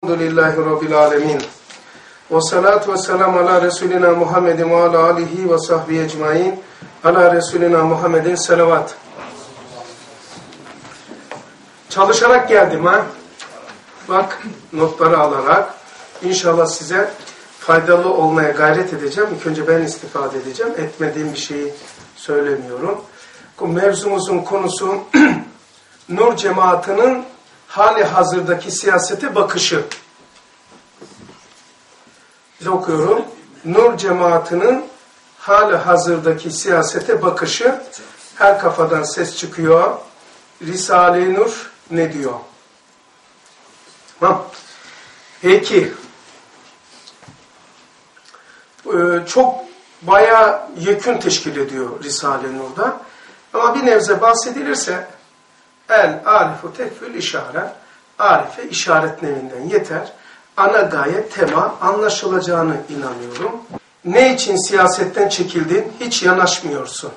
Elhamdülillahi Rabbil alemin. Ve salatu ve selamu ala Resulina Muhammedin ve ala alihi ve sahbihi ecmain. Ala Resulina Muhammedin selavat. Çalışarak geldim ha. Bak notları alarak. İnşallah size faydalı olmaya gayret edeceğim. İlk önce ben istifade edeceğim. Etmediğim bir şeyi söylemiyorum. Mevzumuzun konusu Nur cemaatinin hali hazırdaki siyasete bakışı. Bize okuyorum. Nur cemaatinin hali hazırdaki siyasete bakışı. Her kafadan ses çıkıyor. Risale-i Nur ne diyor? Tamam. Peki. Çok bayağı yekün teşkil ediyor Risale-i Nur'da. Ama bir nebze bahsedilirse el-arifu tekfül işare, arife işaret nevinden yeter. Ana gaye, tema anlaşılacağını inanıyorum. Ne için siyasetten çekildin? Hiç yanaşmıyorsun.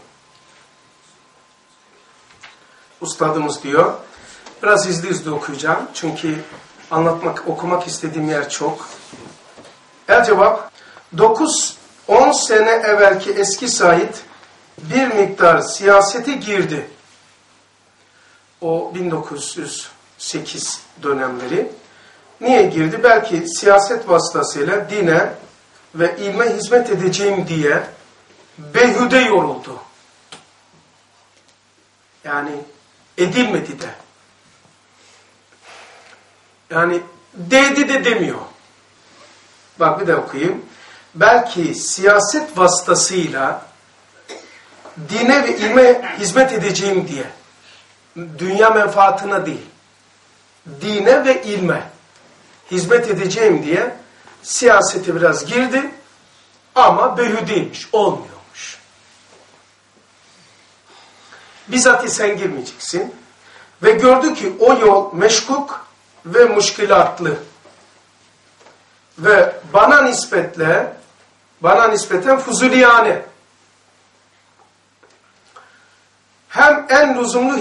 Ustadımız diyor. Biraz hızlı okuyacağım. Çünkü okumak istediğim yer çok. El cevap, 9-10 sene evvelki eski Said bir miktar siyasete girdi. O 1908 dönemleri. Niye girdi? Belki siyaset vasıtasıyla dine ve ilme hizmet edeceğim diye behude yoruldu. Yani edilmedi de. Yani dedi de demiyor. Bak bir de okuyayım. Belki siyaset vasıtasıyla dine ve ilme hizmet edeceğim diye. Dünya menfaatına değil. Dine ve ilme hizmet edeceğim diye siyasete biraz girdi ama behudeymiş, olmuyormuş. Bizzat sen girmeyeceksin. Ve gördü ki o yol meşkuk ve müşkilatlı. Ve bana nispeten fuzuliyane. Hem en lüzumlu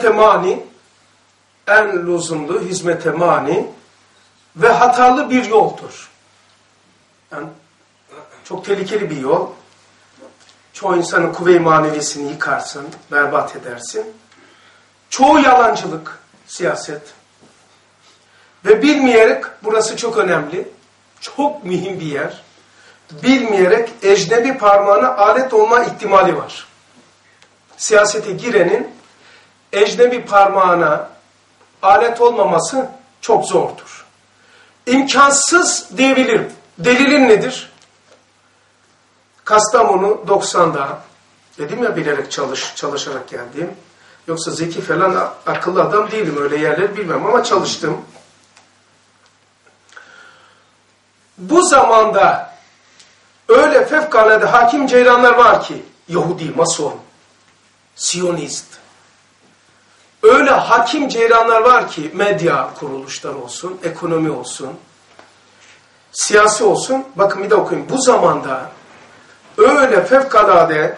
hizmete mani ve hatalı bir yoldur. Yani çok tehlikeli bir yol. Çoğu insanın kuvve-i maneviyesini yıkarsın, berbat edersin. Çoğu yalancılık, siyaset. Ve bilmeyerek, burası çok önemli, çok mühim bir yer. Bilmeyerek ecnebi parmağına alet olma ihtimali var. Siyasete girenin ecnebi parmağına alet olmaması çok zordur. İmkansız diyebilirim. Delilin nedir? Kastamonu 90'da, dedim ya bilerek çalışarak geldim. Yoksa zeki falan akıllı adam değilim, öyle yerleri bilmem ama çalıştım. Bu zamanda öyle fevkalade hakim ceylanlar var ki, Yahudi, Mason, Siyonist. Öyle hakim ceylanlar var ki, medya kuruluşları olsun, ekonomi olsun, siyasi olsun. Bakın bir de okuyayım. Bu zamanda öyle fevkalade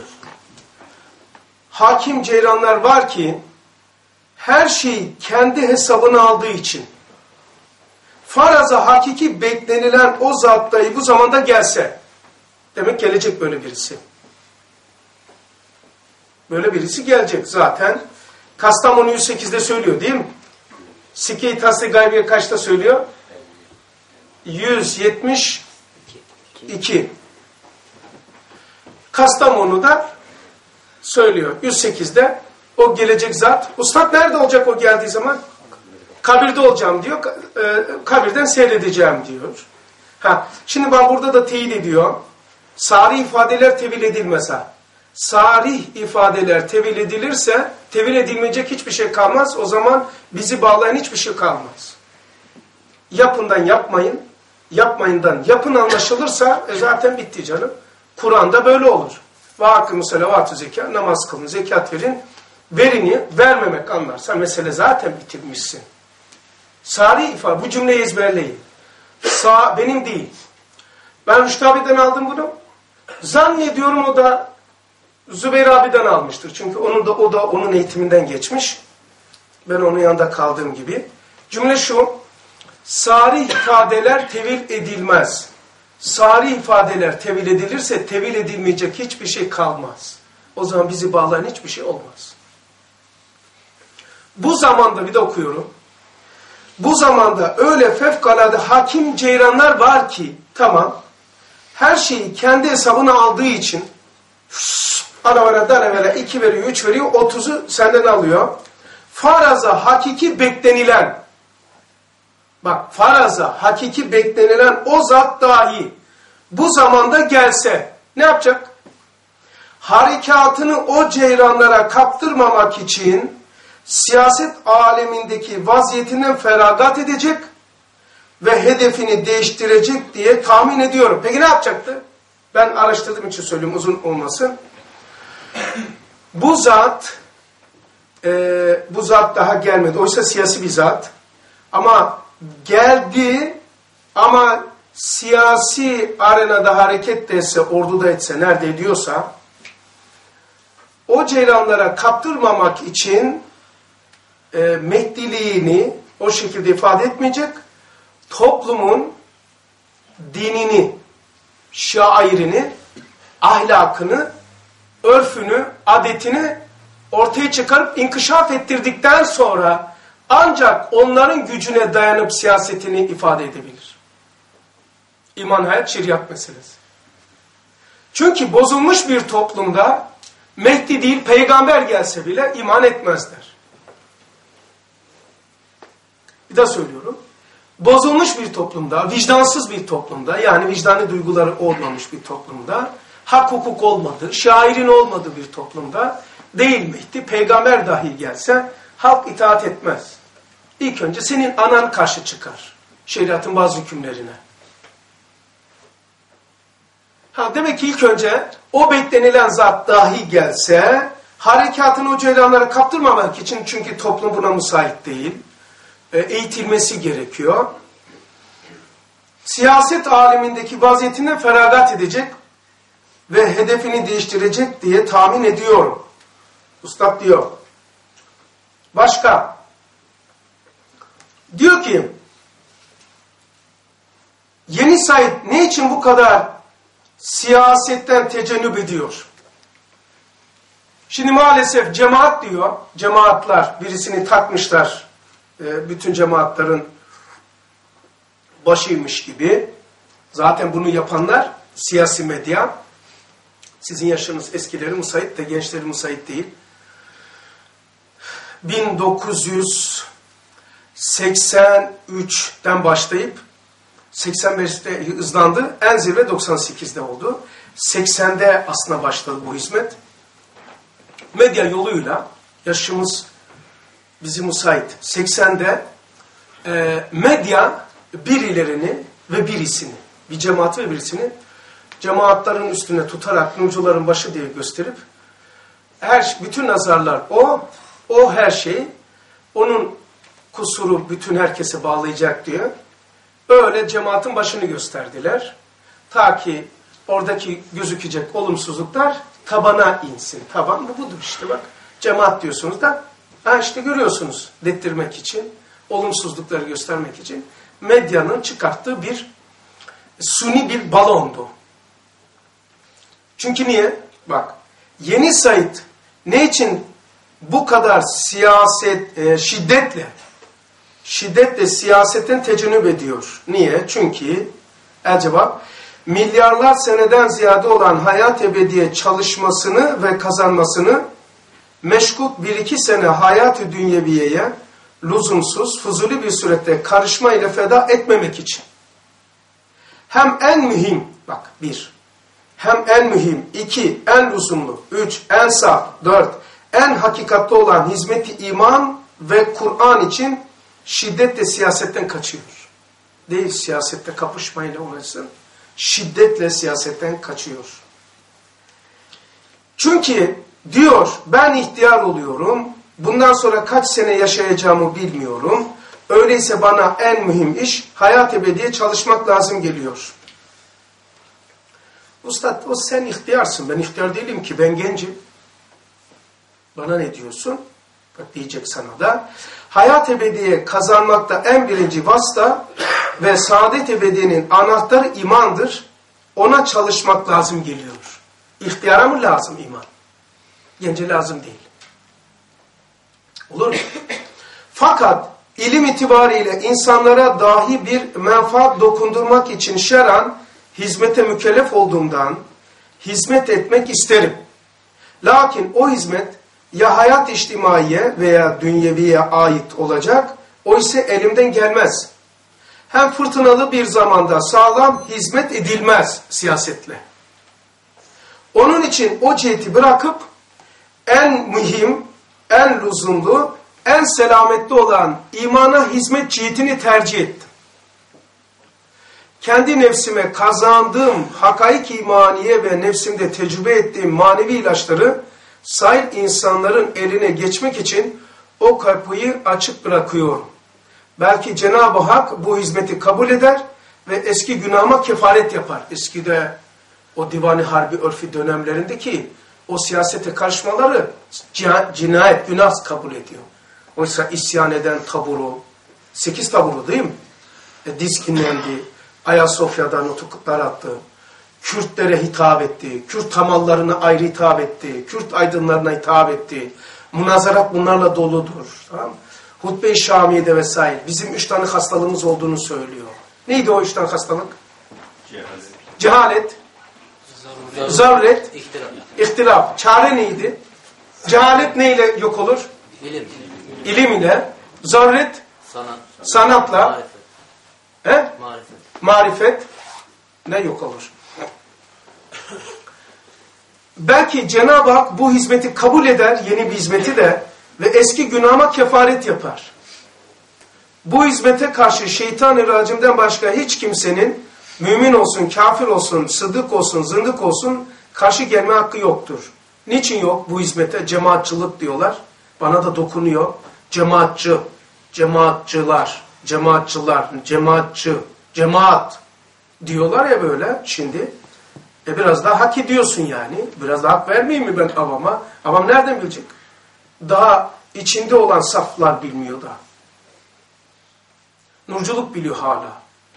hakim ceylanlar var ki, her şeyi kendi hesabına aldığı için, faraza hakiki beklenilen o zat dahi bu zamanda gelse, demek gelecek böyle birisi. Böyle birisi gelecek zaten. Kastamonu 108'de söylüyor değil mi? Sikke-i Tasri Gaybiye kaçta söylüyor? 172. Kastamonu'da söylüyor. 108'de o gelecek zat. Ustad nerede olacak o geldiği zaman? Kabirde olacağım diyor. Kabirden seyredeceğim diyor. Şimdi ben burada da teyit ediyor. Sarih ifadeler tevil edilmese. Sarih ifadeler tevil edilirse, tevil edilmeyecek hiçbir şey kalmaz. O zaman bizi bağlayan hiçbir şey kalmaz. Yapından yapmayın, yapmayından yapın anlaşılırsa zaten bitti canım. Kur'an'da böyle olur. Ve hakkımı salavatü zekat, namaz kılın, zekat verin. Verini vermemek anlarsa mesele zaten bitirmişsin. Sarih ifade, bu cümleyi ezberleyin. Benim değil. Ben Rüştü abiden aldım bunu. Zannediyorum o da Zübeyir abiden almıştır. Çünkü o da onun eğitiminden geçmiş. Ben onun yanında kaldığım gibi. Cümle şu. Sarih ifadeler tevil edilmez. Sarih ifadeler tevil edilirse tevil edilmeyecek hiçbir şey kalmaz. O zaman bizi bağlayan hiçbir şey olmaz. Bu zamanda bir de okuyorum. Bu zamanda öyle fevkalade hakim ceyranlar var ki tamam her şeyi kendi hesabına aldığı için aravara danevele 2 veriyor 3 veriyor 30'u senden alıyor. Faraza hakiki beklenilen bak faraza hakiki beklenilen o zat dahi bu zamanda gelse ne yapacak? Harekatını o ceyranlara kaptırmamak için siyaset alemindeki vaziyetinden feragat edecek ve hedefini değiştirecek diye tahmin ediyorum. Peki ne yapacaktı? Ben araştırdığım için söylüyorum uzun olmasın. Bu zat daha gelmedi. Oysa siyasi bir zat. Ama geldi ama siyasi arenada hareket de etse, orduda etse, nerede ediyorsa o ceylanlara kaptırmamak için Mehdiliğini o şekilde ifade etmeyecek, toplumun dinini, şairini, ahlakını, örfünü, adetini ortaya çıkarıp inkişaf ettirdikten sonra ancak onların gücüne dayanıp siyasetini ifade edebilir. İman, hayat, şeriat meselesi. Çünkü bozulmuş bir toplumda Mehdi değil, peygamber gelse bile iman etmezler. Bir daha söylüyorum. Bozulmuş bir toplumda, vicdansız bir toplumda, yani vicdani duyguları olmamış bir toplumda, hak hukuk olmadığı, şairin olmadığı bir toplumda değil Mehdi, peygamber dahi gelse halk itaat etmez. İlk önce senin anan karşı çıkar. Şeriatın bazı hükümlerine. Demek ki ilk önce o beklenilen zat dahi gelse harekatını o ceylanlara kaptırmamak için, çünkü toplum buna müsait değil, eğitilmesi gerekiyor. Siyaset alemindeki vaziyetinden feragat edecek ve hedefini değiştirecek diye tahmin ediyorum. Üstad diyor. Başka. Diyor ki Yeni Said ne için bu kadar siyasetten tecennüp ediyor? Şimdi maalesef cemaat diyor. Cemaatler birisini takmışlar. Bütün cemaatlerin başıymış gibi. Zaten bunu yapanlar siyasi medya. Sizin yaşınız eskileri müsait de gençleri müsait değil. 1983'ten başlayıp 85'te hızlandı. En zirve 98'de oldu. 80'de aslında başladı bu hizmet. Medya yoluyla yaşımız bizi müsait. 80'de medya birilerini ve birisini, bir cemaati ve birisini cemaatlerin üstüne tutarak nurcuların başı diye gösterip bütün nazarlar o her şey, onun kusuru bütün herkese bağlayacak diyor. Öyle cemaatin başını gösterdiler. Ta ki oradaki gözükecek olumsuzluklar tabana insin. Taban bu budur işte bak. Cemaat diyorsunuz da işte görüyorsunuz dettirmek için, olumsuzlukları göstermek için medyanın çıkarttığı bir suni bir balondu. Çünkü niye? Bak Yeni Said ne için bu kadar şiddetle siyasetten tecennüp ediyor? Niye? Çünkü acaba milyarlar seneden ziyade olan hayat ebediye çalışmasını ve kazanmasını meşgul 1-2 sene hayat-ı dünyeviyeye lüzumsuz, fuzuli bir surette karışma ile feda etmemek için. Hem en mühim, bak 1, hem en mühim, 2, en lüzumlu, 3, en saf, 4, en hakikatli olan hizmeti iman ve Kur'an için şiddetle siyasetten kaçıyor. Değil siyasette kapışmayla uğraşsın, şiddetle siyasetten kaçıyor. Çünkü diyor ben ihtiyar oluyorum, bundan sonra kaç sene yaşayacağımı bilmiyorum. Öyleyse bana en mühim iş hayat ebediye çalışmak lazım geliyor. Ustad o sen ihtiyarsın, ben ihtiyar değilim ki, ben gencim. Bana ne diyorsun? diyecek sana da. Hayat ebediye kazanmakta en birinci vasıta ve saadet ebediyenin anahtarı imandır. Ona çalışmak lazım geliyor. İhtiyara mı lazım iman? Gence lazım değil. Olur mu? Fakat ilim itibariyle insanlara dahi bir menfaat dokundurmak için şer'an hizmete mükellef olduğumdan hizmet etmek isterim. Lakin o hizmet ya hayat içtimaiye veya dünyeviye ait olacak, o ise elimden gelmez. Hem fırtınalı bir zamanda sağlam hizmet edilmez siyasetle. Onun için o ciheti bırakıp en mühim, en lüzumlu, en selametli olan imana hizmet cihetini tercih ettim. Kendi nefsime kazandığım hakaik imaniye ve nefsimde tecrübe ettiğim manevi ilaçları sair insanların eline geçmek için o kapıyı açık bırakıyorum. Belki Cenab-ı Hak bu hizmeti kabul eder ve eski günahıma kefaret yapar. Eskide o divan-ı harbi örfi dönemlerindeki o siyasete karışmaları cinayet, günah kabul ediyor. Oysa isyan eden taburu, 8 taburu değil mi? Dizginlendi, Ayasofya'dan nutuklar attı, Kürtlere hitap etti, Kürt hamallarına ayrı hitap etti, Kürt aydınlarına hitap etti. Münazarat bunlarla doludur. Tamam mı? Hutbe-i Şamiye'de vesaire. Bizim 3 tane hastalığımız olduğunu söylüyor. Neydi o 3 tane hastalık? Cehalet, zaruret, ihtilaf. Çare neydi? Cehalet neyle yok olur? İlim ile. Zaruret, sanatla. Marifet. Marifet ne yok olur? Belki Cenab-ı Hak bu hizmeti kabul eder, yeni bir hizmeti de ve eski günahıma kefaret yapar. Bu hizmete karşı şeytan-ı racimden başka hiç kimsenin mümin olsun, kafir olsun, sıddık olsun, zındık olsun karşı gelme hakkı yoktur. Niçin yok bu hizmete? Cemaatçılık diyorlar. Bana da dokunuyor. Cemaatçı, cemaatçılar, cemaatçılar, cemaatçı, cemaat diyorlar ya böyle şimdi. Biraz daha hak ediyorsun yani. Biraz daha hak vermeyeyim mi ben avama? Avam nereden bilecek? Daha içinde olan saflar bilmiyor da. Nurculuk biliyor hala.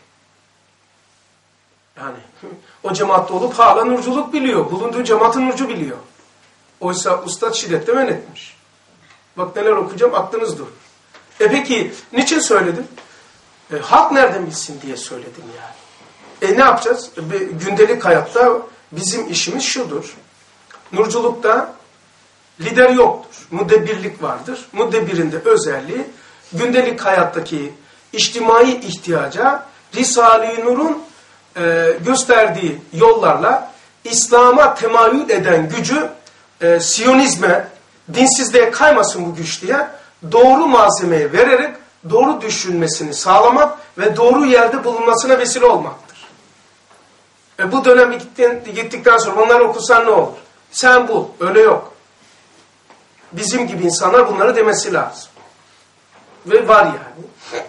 Yani o cemaatte olup hala nurculuk biliyor. Bulunduğu cemaatin nurcu biliyor. Oysa Üstad şiddetle men etmiş. Bak neler okuyacağım aklınız durur. Peki niçin söyledim? Halk nereden bilsin diye söyledim yani. Ne yapacağız? Gündelik hayatta bizim işimiz şudur. Nurculukta lider yoktur. Mudebbirlik vardır. Mudebbirin de özelliği gündelik hayattaki içtimai ihtiyaca Risale-i Nur'un gösterdiği yollarla İslam'a temayül eden gücü Siyonizme, dinsizliğe kaymasın bu güç diye doğru malzemeyi vererek doğru düşünmesini sağlamak ve doğru yerde bulunmasına vesile olmaktır. Bu dönem gittikten sonra bunları okursan ne olur? Sen bul. Öyle yok. Bizim gibi insanlar bunları demesi lazım. Ve var yani.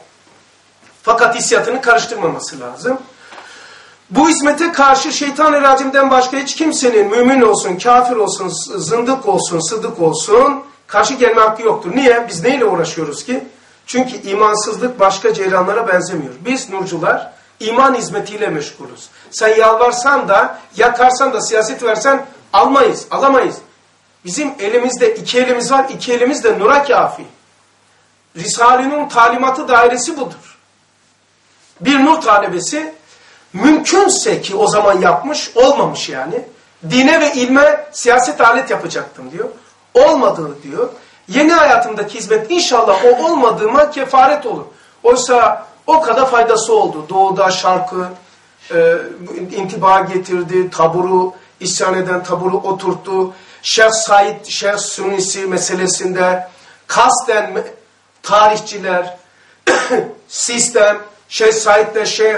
Fakat hissiyatını karıştırmaması lazım. Bu hizmete karşı şeytan-ı racimden başka hiç kimsenin mümin olsun, kafir olsun, zındık olsun, sıddık olsun karşı gelme hakkı yoktur. Niye? Biz neyle uğraşıyoruz ki? Çünkü imansızlık başka ceylanlara benzemiyor. Biz nurcular iman hizmetiyle meşgulüz. Sen yalvarsan da, yakarsan da, siyaset versen almayız, alamayız. Bizim elimizde 2 elimiz var, 2 elimiz de nura kafi. Risale-i talimatı dairesi budur. Bir nur talebesi mümkünse ki o zaman yapmış, olmamış yani. Dine ve ilme siyaset alet yapacaktım diyor. Olmadığı diyor. Yeni hayatımdaki hizmet inşallah o olmadığıma kefaret olur. Oysa o kadar faydası oldu. Doğuda şarkı intiba getirdi, taburu, isyan eden taburu oturttu. Şeyh Said, Şeyh Sunnisi meselesinde kasten tarihçiler, sistem, Şeyh Said'le Şeyh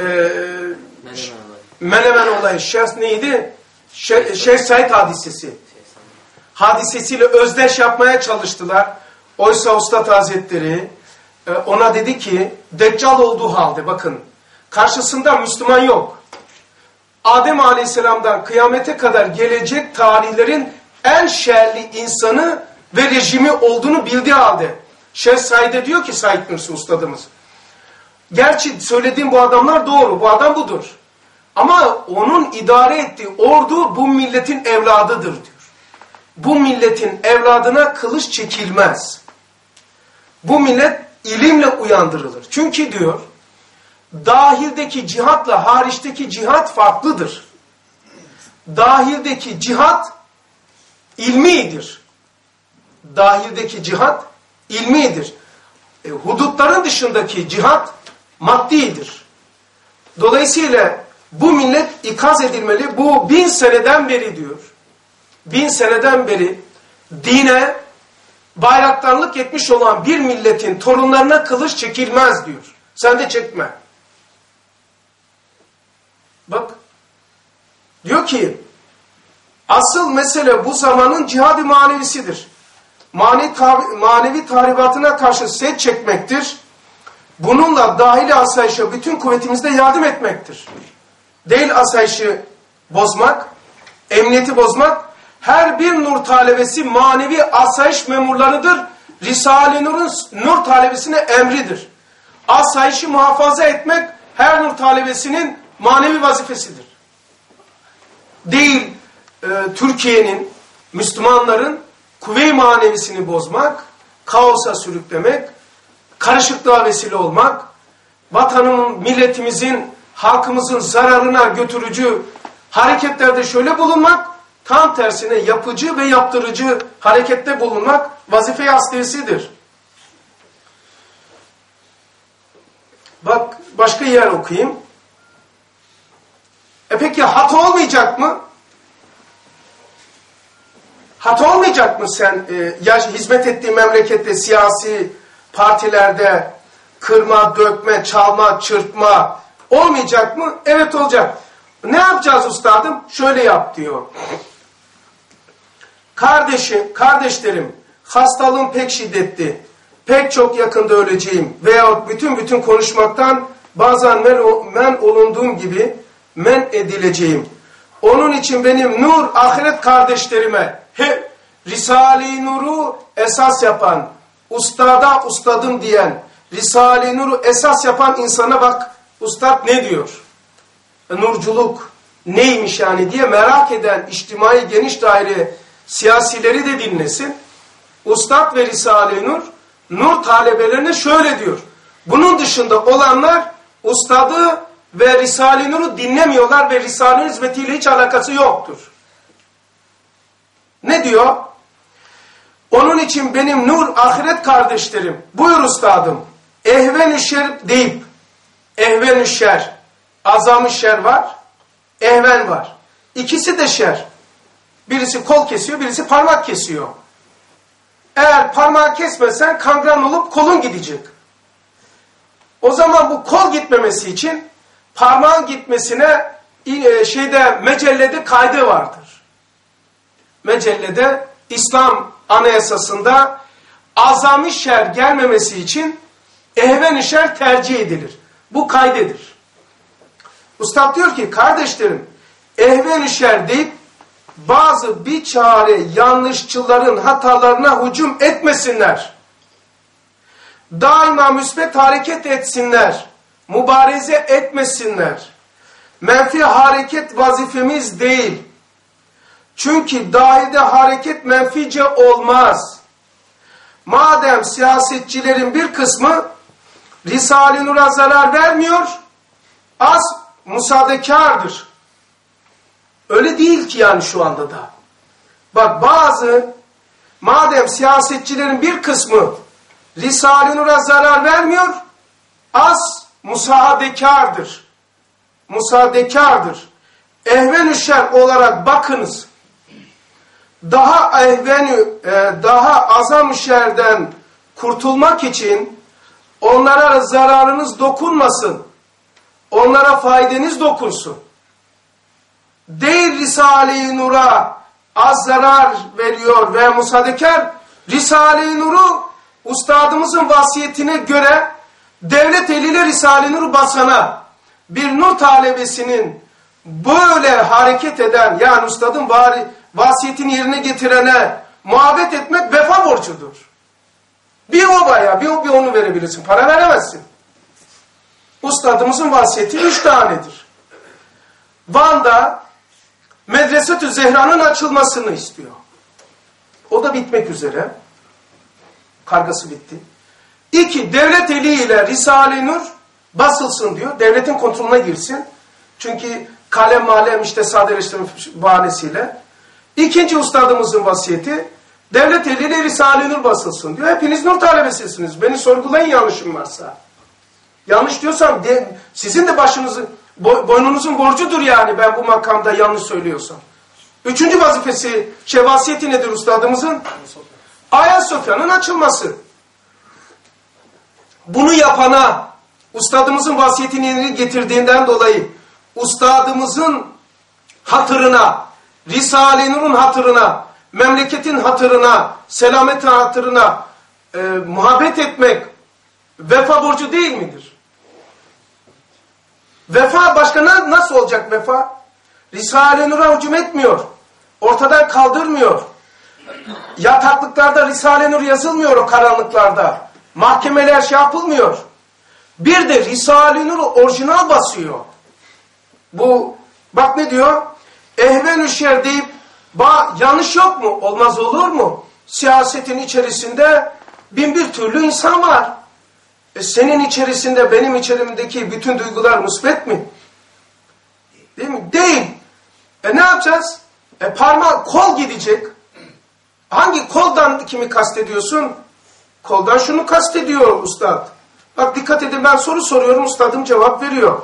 Menemen olayı, Şeyh neydi? Şeyh Said hadisesi. Hadisesiyle özdeş yapmaya çalıştılar. Oysa Üstad Hazretleri ona dedi ki, Deccal olduğu halde bakın, karşısında Müslüman yok. Adem Aleyhisselam'dan kıyamete kadar gelecek tarihlerin en şerli insanı ve rejimi olduğunu bildiği halde. Şeyh Said'e diyor ki Said Nursi ustadımız, gerçi söylediğim bu adamlar doğru, bu adam budur. Ama onun idare ettiği ordu bu milletin evladıdır diyor. Bu milletin evladına kılıç çekilmez. Bu millet ilimle uyandırılır. Çünkü diyor, dahildeki cihatla hariçteki cihat farklıdır. Dahildeki cihat ilmidir. Dahildeki cihat ilmidir. Hudutların dışındaki cihat maddidir. Dolayısıyla bu millet ikaz edilmeli. Bu 1000 seneden beri diyor. 1000 seneden beri dine bayraktarlık etmiş olan bir milletin torunlarına kılıç çekilmez diyor. Sen de çekme. Bak. Diyor ki asıl mesele bu zamanın cihad-ı manevisidir. Manevi tahribatına karşı set çekmektir. Bununla dahili asayişe bütün kuvvetimizde yardım etmektir. Değil asayişi bozmak, emniyeti bozmak. Her bir nur talebesi manevi asayiş memurlarıdır. Risale-i Nur'un nur talebesine emridir. Asayişi muhafaza etmek her nur talebesinin manevi vazifesidir. Değil Türkiye'nin, Müslümanların kuvve-i manevisini bozmak, kaosa sürüklemek, karışıklığa vesile olmak, vatanın, milletimizin, halkımızın zararına götürücü hareketlerde şöyle bulunmak, tam tersine yapıcı ve yaptırıcı harekette bulunmak vazife-i asliyesidir. Bak başka yer okuyayım. Peki hata olmayacak mı? Hata olmayacak mı sen hizmet ettiğin memlekette, siyasi partilerde kırma, dökme, çalma, çırpma olmayacak mı? Evet olacak. Ne yapacağız üstadım? Şöyle yap diyor. Kardeşlerim, hastalığım pek şiddetli. Pek çok yakında öleceğim. Veyahut bütün konuşmaktan bazen men olunduğum gibi men edileceğim. Onun için benim nur ahiret kardeşlerime Risale-i Nur'u esas yapan, ustada ustadım diyen, Risale-i Nur'u esas yapan insana bak, ustad ne diyor? Nurculuk neymiş yani diye merak eden içtimai geniş daire siyasileri de dinlesin. Ustad ve Risale-i Nur, nur talebelerine şöyle diyor. Bunun dışında olanlar ustadı ve Risale-i Nur'u dinlemiyorlar ve Risale-i hizmetiyle hiç alakası yoktur. Ne diyor? Onun için benim nur ahiret kardeşlerim, buyur üstadım, ehven-i şer deyip, ehven-i şer, azam-ı şer var, ehven var. İkisi de şer. Birisi kol kesiyor, birisi parmak kesiyor. Eğer parmağı kesmezsen kangren olup kolun gidecek. O zaman bu kol gitmemesi için parmağın gitmesine mecellede kaydı vardır. Mecellede İslam anayasasında azami şer gelmemesi için ehven-i şer tercih edilir. Bu kaydedir. Üstad diyor ki kardeşlerim ehven-i şer deyip bazı biçare yanlışçıların hatalarına hücum etmesinler. Daima müsbet hareket etsinler. Mübareze etmesinler. Menfi hareket vazifemiz değil. Çünkü dahide hareket menfice olmaz. Madem siyasetçilerin bir kısmı Risale-i Nur'a zarar vermiyor, az musadekardır. Öyle değil ki yani şu anda da. Bak madem siyasetçilerin bir kısmı Risale-i Nur'a zarar vermiyor, az musadekardır. Musadekardır. Ehven-ü şer olarak bakınız. Daha azam şerden kurtulmak için onlara zararınız dokunmasın. Onlara faydanız dokunsun. Değil Risale-i Nur'a az zarar veriyor ve musadekar, Risale-i Nur'u ustadımızın vasiyetine göre devlet eliyle Risale-i Nur'u basana, bir nur talebesinin böyle hareket eden, yani ustadın vasiyetini yerine getirene muhabbet etmek vefa borcudur. Bir o bayağı, bir onu verebilirsin. Para veremezsin. Ustadımızın vasiyeti 3 tanedir. Van'da Medresetü Zehra'nın açılmasını istiyor. O da bitmek üzere. Kargası bitti. 2, devlet eliyle Risale-i Nur basılsın diyor. Devletin kontrolüne girsin. Çünkü kalem malem işte sadeleştirme bahanesiyle. 2. ustadımızın vasiyeti devlet eliyle Risale-i Nur basılsın diyor. Hepiniz nur talebesisiniz. Beni sorgulayın yanlışım varsa. Yanlış diyorsam sizin de boynunuzun borcudur yani ben bu makamda yanlış söylüyorsam. 3. vazifesi, vasiyeti nedir ustadımızın? Ayasofya'nın açılması. Bunu yapana, ustadımızın vasiyetini getirdiğinden dolayı, ustadımızın hatırına, Risale-i Nur'un hatırına, memleketin hatırına, selametin hatırına muhabbet etmek vefa borcu değil midir? Vefa başka nasıl olacak vefa? Risale-i Nur'a hücum etmiyor. Ortadan kaldırmıyor. Yataklıklarda Risale-i Nur yazılmıyor o karanlıklarda. Mahkemeler şey yapılmıyor. Bir de Risale-i Nur'u orijinal basıyor. Bu bak ne diyor? Ehven-ü şer deyip yanlış yok mu? Olmaz olur mu? Siyasetin içerisinde bin bir türlü insan var. Senin içerisinde benim içerimdeki bütün duygular musbet mi? Değil mi? Değil. Ne yapacağız? Kol gidecek. Hangi koldan kimi kastediyorsun? Koldan şunu kastediyor ustad. Bak dikkat edin ben soru soruyorum ustadım cevap veriyor.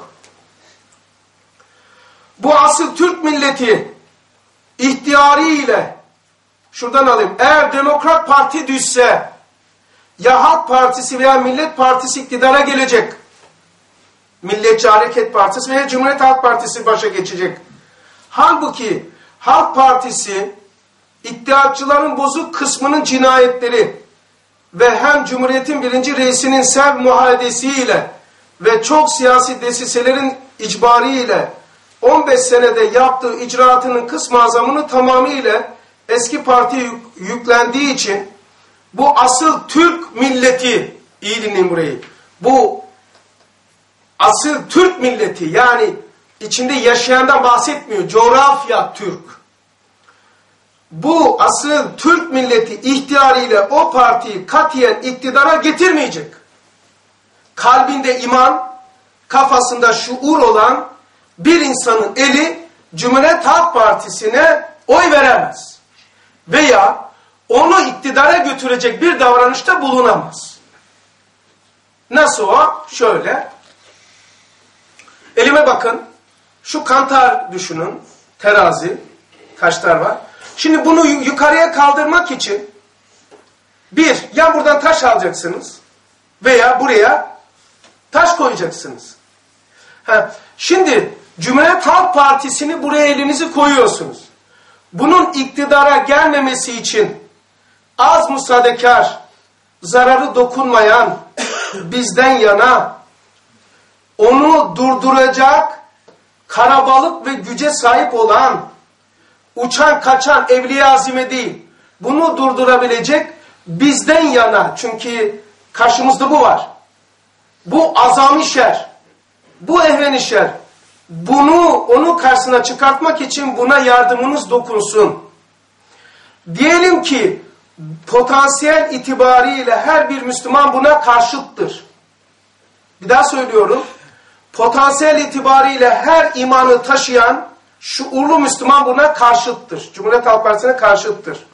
Bu asıl Türk milleti ihtiyari ile şuradan alayım. Eğer Demokrat Parti düşse ya Halk Partisi veya Millet Partisi iktidara gelecek. Milliyetçi Hareket Partisi veya Cumhuriyet Halk Partisi başa geçecek. Halbuki Halk Partisi İttihatçıların bozuk kısmının cinayetleri ve hem Cumhuriyet'in 1. reisinin sev muhadesiyle ve çok siyasi desiselerin icbariyle 15 senede yaptığı icraatının kısmı azamını tamamıyla eski partiye yüklendiği için bu asıl Türk milleti, iyi dinleyin burayı, bu asıl Türk milleti yani içinde yaşayandan bahsetmiyor, coğrafya Türk. Bu asıl Türk milleti ihtiyarıyla o partiyi katiyen iktidara getirmeyecek. Kalbinde iman, kafasında şuur olan bir insanın eli Cumhuriyet Halk Partisi'ne oy veremez. Veya onu iktidara götürecek bir davranışta bulunamaz. Nasıl o? Şöyle. Elime bakın. Şu kantar düşünün. Terazi. Taşlar var. Şimdi bunu yukarıya kaldırmak için ya buradan taş alacaksınız veya buraya taş koyacaksınız. Şimdi Cumhuriyet Halk Partisi'ni buraya elinizi koyuyorsunuz. Bunun iktidara gelmemesi için az müsaadekar, zararı dokunmayan bizden yana onu durduracak karabalık ve güce sahip olan uçan kaçan evliya azime değil. Bunu durdurabilecek bizden yana. Çünkü karşımızda bu var. Bu azami şer. Bu ehven-i şer. Onu karşısına çıkartmak için buna yardımınız dokunsun. Diyelim ki potansiyel itibariyle her bir Müslüman buna karşıttır. Bir daha söylüyorum. Potansiyel itibariyle her imanı taşıyan şuurlu Müslüman buna karşıttır. Cumhuriyet Halk Partisi'ne karşıttır.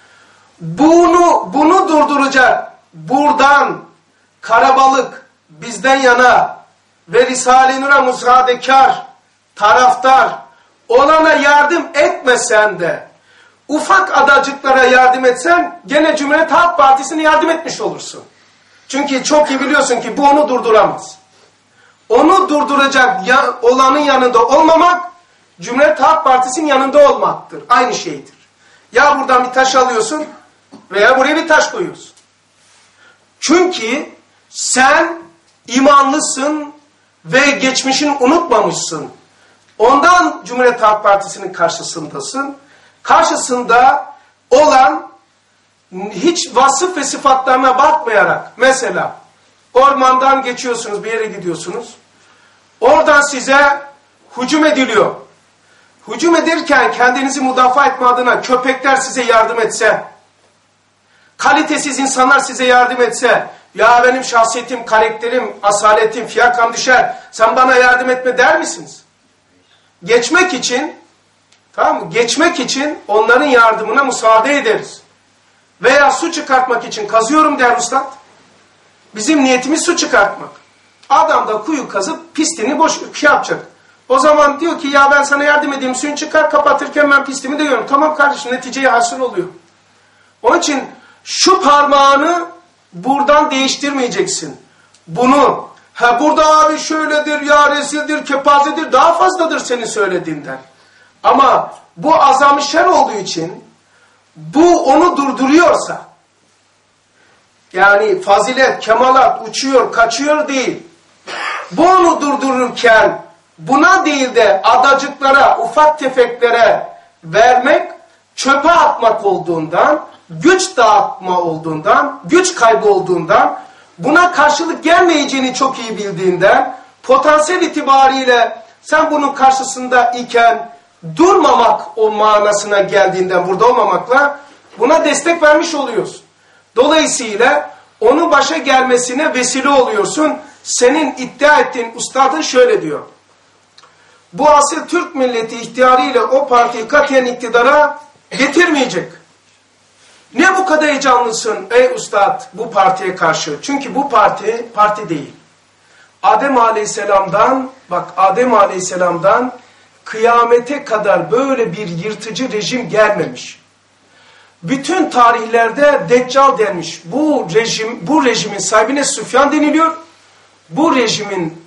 Bunu durduracak buradan karabalık bizden yana ve Risale-i Nur'a musadekar, taraftar olana yardım etmesen de ufak adacıklara yardım etsen gene Cumhuriyet Halk Partisi'ne yardım etmiş olursun. Çünkü çok iyi biliyorsun ki bu onu durduramaz. Onu durduracak olanın yanında olmamak Cumhuriyet Halk Partisi'nin yanında olmaktır. Aynı şeydir. Ya buradan bir taş alıyorsun veya buraya bir taş koyuyorsun. Çünkü sen imanlısın ve geçmişini unutmamışsın. Ondan Cumhuriyet Halk Partisi'nin karşısındasın. Karşısında olan hiç vasıf ve sıfatlarına bakmayarak, mesela ormandan geçiyorsunuz, bir yere gidiyorsunuz. Oradan size hücum ediliyor. Hücum ederken kendinizi müdafaa etme adına köpekler size yardım etse, kalitesiz insanlar size yardım etse, ya benim şahsiyetim, karakterim, asaletim, fiyakam düşer, sen bana yardım etme der misiniz? Geçmek için, tamam mı? Geçmek için onların yardımına müsaade ederiz. Veya su çıkartmak için kazıyorum der ustad. Bizim niyetimiz su çıkartmak. Adam da kuyu kazıp pistini boş yapacak. O zaman diyor ki ya ben sana yardım edeyim, suyunu çıkar, kapatırken ben pistimi de görüyorum. Tamam kardeşim, neticeye hasıl oluyor. Onun için şu parmağını buradan değiştirmeyeceksin. Bunu, burada abi şöyledir, ya rezildir, kepazedir, daha fazladır senin söylediğinden. Ama bu azam-ı şer olduğu için, bu onu durduruyorsa, yani fazilet, kemalat, uçuyor, kaçıyor değil. Bu onu durdururken, buna değil de adacıklara, ufak tefeklere vermek, çöpe atmak olduğundan, güç dağıtma olduğundan, güç kaybı olduğundan, buna karşılık gelmeyeceğini çok iyi bildiğinden, potansiyel itibariyle sen bunun karşısında iken durmamak o manasına geldiğinden, burada olmamakla buna destek vermiş oluyorsun. Dolayısıyla onun başa gelmesine vesile oluyorsun. Senin iddia ettiğin ustadın şöyle diyor. Bu asil Türk milleti ihtiyarıyla o partiyi katiyen iktidara getirmeyecek. Ne bu kadar heyecanlısın ey ustad bu partiye karşı? Çünkü bu parti değil. Adem Aleyhisselam'dan, bak Adem Aleyhisselam'dan kıyamete kadar böyle bir yırtıcı rejim gelmemiş. Bütün tarihlerde Deccal denmiş. Bu rejimin sahibine Süfyan deniliyor. Bu rejimin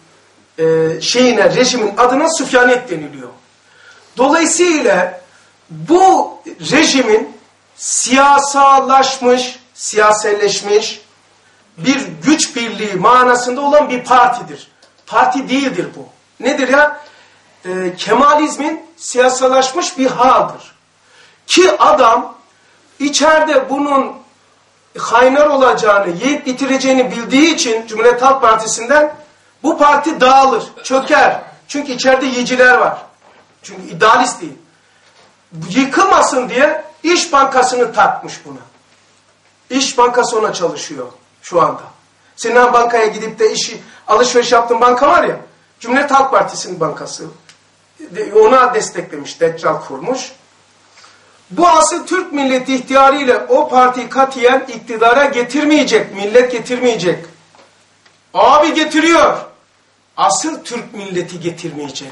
rejimin adına Süfyanet deniliyor. Dolayısıyla bu rejimin siyasallaşmış, siyaselleşmiş bir güç birliği manasında olan bir partidir. Parti değildir bu. Nedir ya? Kemalizmin siyasallaşmış bir haldır. Ki adam içeride bunun kaynar olacağını, yiyip bitireceğini bildiği için Cumhuriyet Halk Partisi'nden bu parti dağılır, çöker. Çünkü içeride yiyiciler var. Çünkü idealist değil. Yıkılmasın diye İş Bankası'nı takmış buna. İş Bankası ona çalışıyor şu anda. Sinan Banka'ya gidip de alışveriş yaptığın banka var ya, Cumhuriyet Halk Partisi'nin bankası. Ona desteklemiş, Deccal kurmuş. Bu asıl Türk milleti ihtiyarıyla o partiyi katiyen iktidara getirmeyecek, millet getirmeyecek. Abi getiriyor. Asıl Türk milleti getirmeyecek.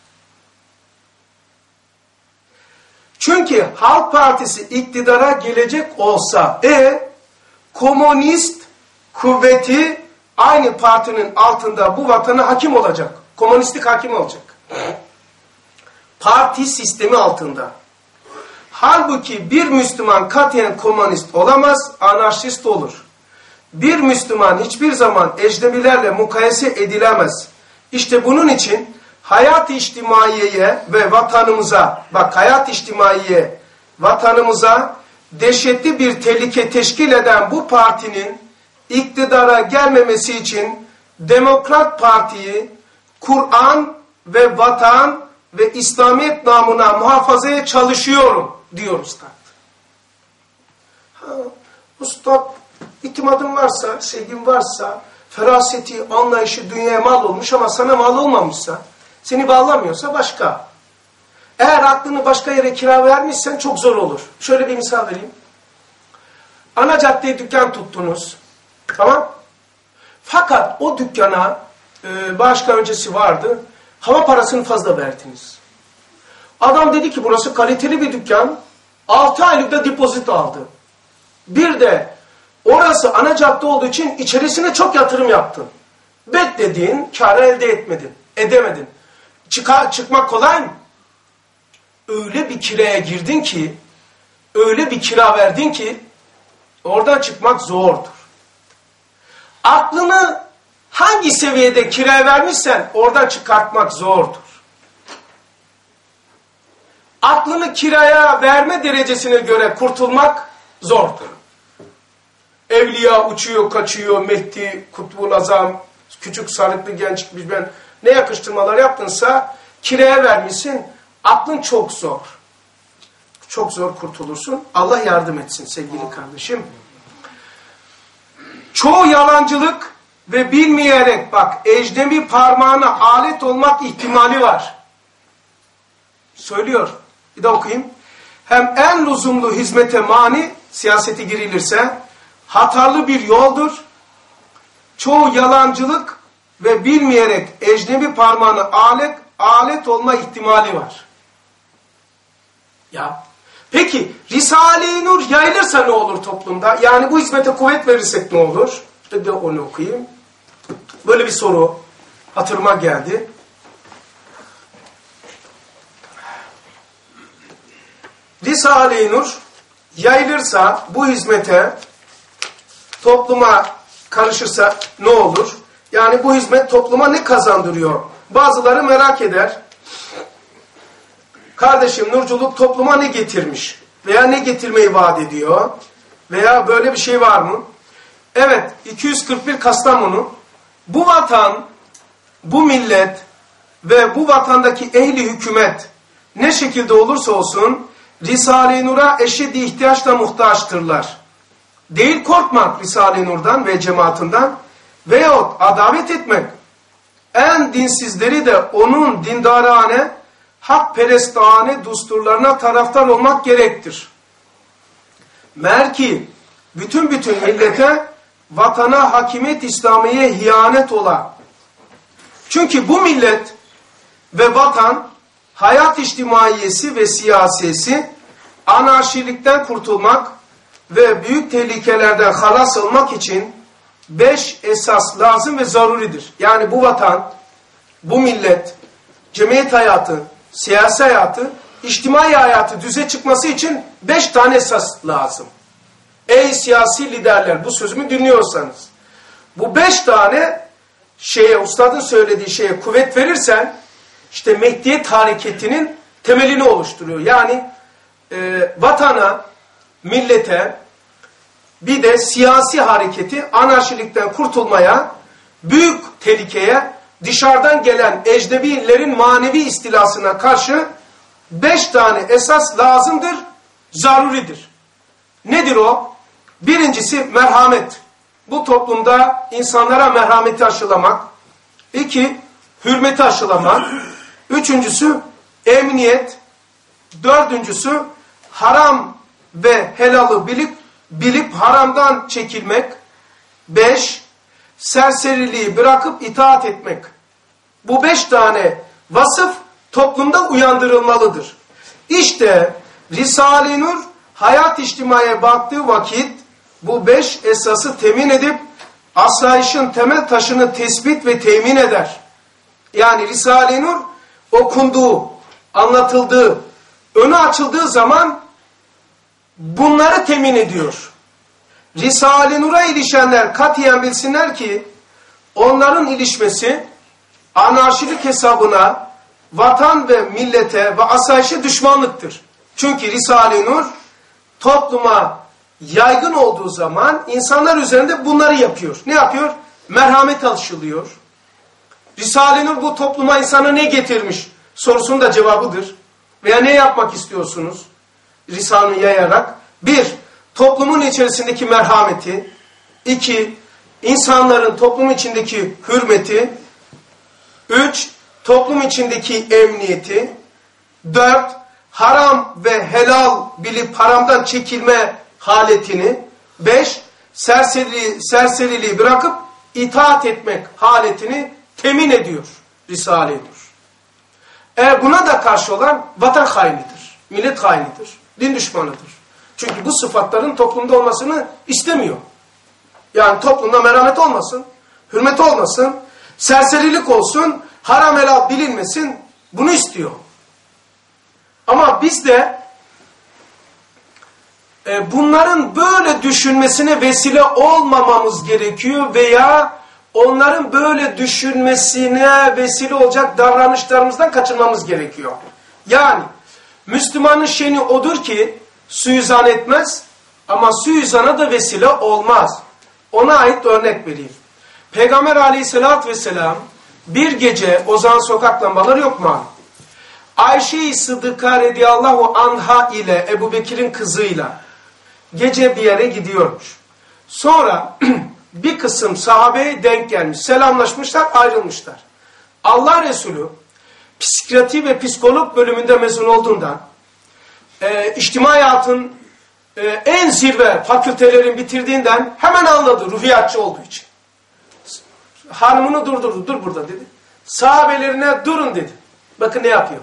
Çünkü Halk Partisi iktidara gelecek olsa komünist kuvveti aynı partinin altında bu vatana hakim olacak. Komünistlik hakim olacak. Parti sistemi altında. Halbuki bir Müslüman katiyen komünist olamaz, anarşist olur. Bir Müslüman hiçbir zaman ecnebilerle mukayese edilemez. İşte bunun için hayat-ı içtimaiyeye ve vatanımıza, bak hayat-ı içtimaiye, vatanımıza dehşetli bir tehlike teşkil eden bu partinin iktidara gelmemesi için Demokrat Parti'yi Kur'an ve vatan ve İslamiyet namına muhafazaya çalışıyorum diyor ustad. Ustad, itimadın varsa, sevgin varsa, feraseti, anlayışı dünyaya mal olmuş ama sana mal olmamışsa, seni bağlamıyorsa başka. Eğer aklını başka yere kira vermişsen çok zor olur. Şöyle bir misal vereyim. Ana caddeye dükkan tuttunuz. Tamam. Fakat o dükkana başka öncesi vardı. Hava parasını fazla verdiniz. Adam dedi ki burası kaliteli bir dükkan. 6 aylık da depozit aldı. Bir de orası ana cadde olduğu için içerisine çok yatırım yaptın. Beklediğin kârı elde edemedin. Çıkmak kolay mı? Öyle bir kiraya girdin ki, öyle bir kira verdin ki oradan çıkmak zordur. Aklını hangi seviyede kiraya vermişsen oradan çıkartmak zordur. Aklını kiraya verme derecesine göre kurtulmak zordur. Evliya uçuyor, kaçıyor, Mehdi, Kutbul Azam, küçük sarıklı genç ben ne yakıştırmalar yaptınsa kireye vermişsin. Aklın çok zor. Çok zor kurtulursun. Allah yardım etsin sevgili kardeşim. Çoğu yalancılık ve bilmeyerek bak ecnebi parmağına alet olmak ihtimali var. Söylüyor. Bir de okuyayım. Hem en lüzumlu hizmete mani siyasete girilirse hatarlı bir yoldur. Çoğu yalancılık ve bilmeyerek ecnebi parmağına alet olma ihtimali var. Ya peki Risale-i Nur yayılırsa ne olur toplumda? Yani bu hizmete kuvvet verirsek ne olur? Bir de onu okuyayım. Böyle bir soru hatırıma geldi. Risale-i Nur yayılırsa bu hizmete topluma karışırsa ne olur? Yani bu hizmet topluma ne kazandırıyor? Bazıları merak eder. Kardeşim nurculuk topluma ne getirmiş? Veya ne getirmeyi vaat ediyor? Veya böyle bir şey var mı? Evet, 241 Kastamonu. Bu vatan, bu millet ve bu vatandaki ehli hükümet ne şekilde olursa olsun Risale-i Nur'a eşit ihtiyaçla muhtaçtırlar. Değil korkmak Risale-i Nur'dan ve cemaatinden veyahut adavet etmek. En dinsizleri de onun dindarane, hakperestane düsturlarına taraftar olmak gerektir. Meğer ki bütün millete, vatana, hakimiyet İslamiye hiyanet ola. Çünkü bu millet ve vatan, hayat içtimaiyesi ve siyasisi, anarşilikten kurtulmak ve büyük tehlikelerden halas olmak için 5 esas lazım ve zaruridir. Yani bu vatan, bu millet, cemiyet hayatı, siyasi hayatı, içtimai hayatı düze çıkması için 5 tane esas lazım. Ey siyasi liderler, bu sözümü dinliyorsanız, bu 5 tane ustadın söylediği şeye kuvvet verirsen, işte Mehdiyet hareketinin temelini oluşturuyor. Yani vatana, millete, bir de siyasi hareketi anarşilikten kurtulmaya, büyük tehlikeye, dışarıdan gelen ecnebilerin manevi istilasına karşı 5 tane esas lazımdır, zaruridir. Nedir o? Birincisi merhamet. Bu toplumda insanlara merhameti aşılamak. 2, hürmeti aşılamak. 3'üncüsü emniyet. 4'üncüsü haram ve helalı bilip haramdan çekilmek. 5, serseriliği bırakıp itaat etmek. Bu 5 tane vasıf toplumda uyandırılmalıdır. İşte Risale-i Nur hayat içtimaiye baktığı vakit bu 5 esası temin edip asayişin temel taşını tespit ve temin eder. Yani Risale-i Nur okunduğu, anlatıldığı, önü açıldığı zaman bunları temin ediyor. Risale-i Nur'a ilişenler katiyen bilsinler ki onların ilişmesi anarşilik hesabına vatan ve millete ve asayişe düşmanlıktır. Çünkü Risale-i Nur topluma yaygın olduğu zaman insanlar üzerinde bunları yapıyor. Ne yapıyor? Merhamet aşılıyor. Risale-i Nur bu topluma insana ne getirmiş sorusunun da cevabıdır. Veya ne yapmak istiyorsunuz? Risale-i yayarak. 1. Toplumun içerisindeki merhameti. 2. İnsanların toplum içindeki hürmeti. 3. Toplum içindeki emniyeti. 4. Haram ve helal bilip haramdan çekilme haletini. 5. Serseriliği bırakıp itaat etmek haletini temin ediyor Risale-i Nur. Buna da karşı olan vatan hainidir, millet hainidir, din düşmanıdır. Çünkü bu sıfatların toplumda olmasını istemiyor. Yani toplumda merhamet olmasın, hürmet olmasın, serserilik olsun, haram helal bilinmesin, bunu istiyor. Ama biz de bunların böyle düşünmesine vesile olmamamız gerekiyor veya onların böyle düşünmesine vesile olacak davranışlarımızdan kaçınmamız gerekiyor. Yani Müslümanın şeni odur ki suizan etmez, Ama suizana da vesile olmaz. Ona ait örnek vereyim. Peygamber aleyhissalatü vesselam bir gece Ozan sokak lambaları yok mu? Ayşe-i Sıddıka radıyallahu anha ile Ebu Bekir'in kızıyla gece bir yere gidiyormuş. Sonra bir kısım sahabeye denk gelmiş. Selamlaşmışlar, ayrılmışlar. Allah Resulü psikiyatri ve psikolog bölümünde mezun olduğundan içtima hayatın en zirve fakültelerin bitirdiğinden hemen anladı ruhiyatçı olduğu için. Hanımını durdurdu. Dur burada dedi. Sahabelerine durun dedi. Bakın ne yapıyor.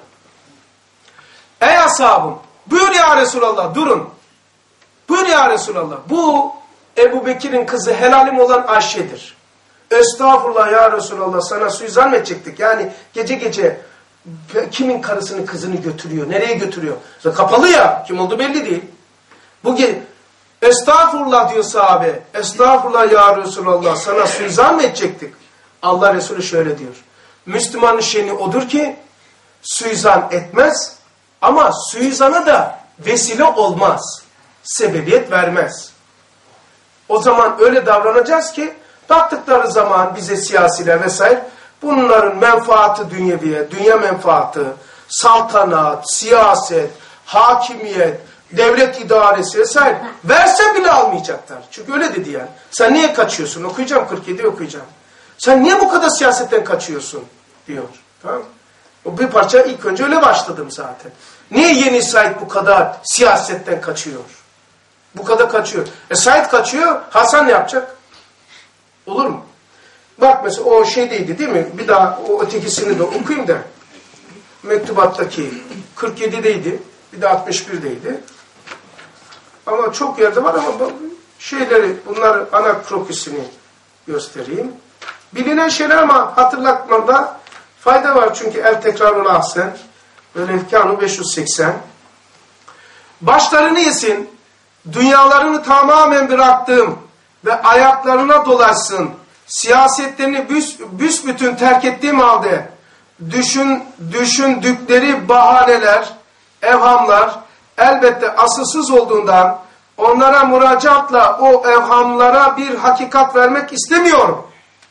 Ey ashabım, buyur ya Resulallah, durun. Buyur ya Resulallah. Bu Ebu Bekir'in kızı helalim olan Ayşe'dir. Estağfurullah ya Resulallah, sana suizan mı edecektik? Yani gece gece kimin karısını kızını götürüyor? Nereye götürüyor? Kapalı ya, kim olduğu belli değil. Bu estağfurullah diyor sahabe. Estağfurullah ya Resulallah, sana suizan mı edecektik? Allah Resulü şöyle diyor. Müslümanın şeni odur ki suizan etmez ama suizana da vesile olmaz. Sebebiyet vermez. O zaman öyle davranacağız ki baktıkları zaman bize siyasiler vesaire bunların menfaati dünyeviye, dünya menfaati, saltanat, siyaset, hakimiyet, devlet idaresi vesaire versen bile almayacaklar. Çünkü öyle dedi yani. Sen niye kaçıyorsun? Okuyacağım 47 okuyacağım. Sen niye bu kadar siyasetten kaçıyorsun? Diyor. Tamam. O bir parça ilk önce öyle başladım zaten. Niye Yeni Said bu kadar siyasetten kaçıyor? Bu kadar kaçıyor. Said kaçıyor, Hasan ne yapacak? Olur mu? Bak mesela o şeydeydi değil mi? Bir daha o ötekisini de okuyayım da. Mektubattaki 47'deydi. Bir de 61'deydi. Ama çok yerde var ama şeyleri, bunlar ana krokisini göstereyim. Bilinen şeyler ama hatırlatmada fayda var çünkü el tekrarul ahsen. Velevkânu 580. Başlarını yesin, dünyalarını tamamen bıraktığım ve ayaklarına dolaşsın, siyasetlerini büsbütün terk ettiğim halde düşündükleri bahaneler, evhamlar elbette asılsız olduğundan onlara müracaatla o evhamlara bir hakikat vermek istemiyorum.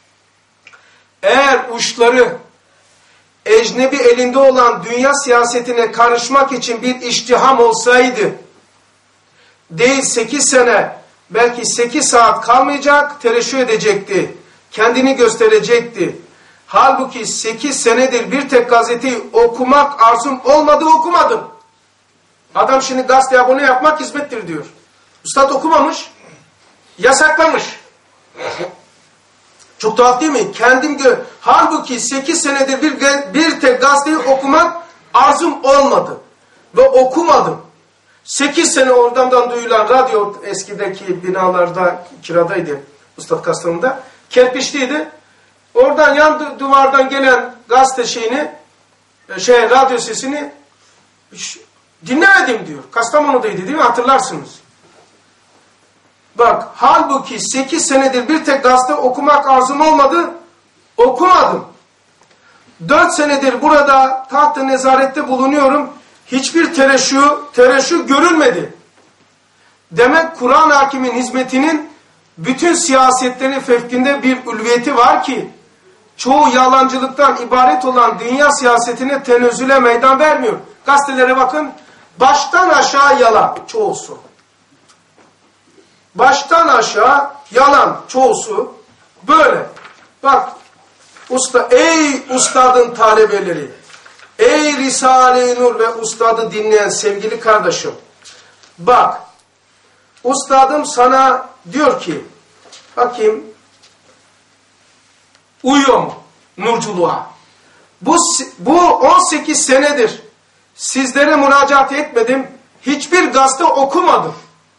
Eğer uçları ecnebi elinde olan dünya siyasetine karışmak için bir iştiham olsaydı, değil 8 sene, belki 8 saat kalmayacak, tereşüh edecekti, kendini gösterecekti. Halbuki 8 senedir bir tek gazeteyi okumak arzum olmadı, okumadım. Adam şimdi gazete abone yapmak hizmettir diyor. Üstad okumamış, yasaklamış. Çok tuhaf değil mi? Halbuki 8 senedir bir tek gazeteyi okumak arzum olmadı. Ve okumadım. 8 sene oradan duyulan radyo eskideki binalarda kiradaydı. Üstad Kastamonu'da. Kerpiçliydi. Oradan yan duvardan gelen gazete radyo sesini dinlemedim diyor. Kastamonu'daydı değil mi? Hatırlarsınız. Bak, halbuki 8 senedir bir tek gazete okumak arzum olmadı, okumadım. 4 senedir burada taht-ı nezarette bulunuyorum, hiçbir tereşüh görülmedi. Demek Kur'an hakimin hizmetinin bütün siyasetlerin fevkinde bir ulviyeti var ki, çoğu yalancılıktan ibaret olan dünya siyasetine tenezzüle meydan vermiyor. Gazetelere bakın, baştan aşağı yalan, çoğusu. Baştan aşağı yalan, çoğusu böyle. Bak, ey ustadın talebeleri, ey Risale-i Nur ve ustadı dinleyen sevgili kardeşim, bak, ustadım sana diyor ki, bakayım, uyuyor mu nurculuğa? Bu 18 senedir sizlere müracaat etmedim, hiçbir gazete okumadım.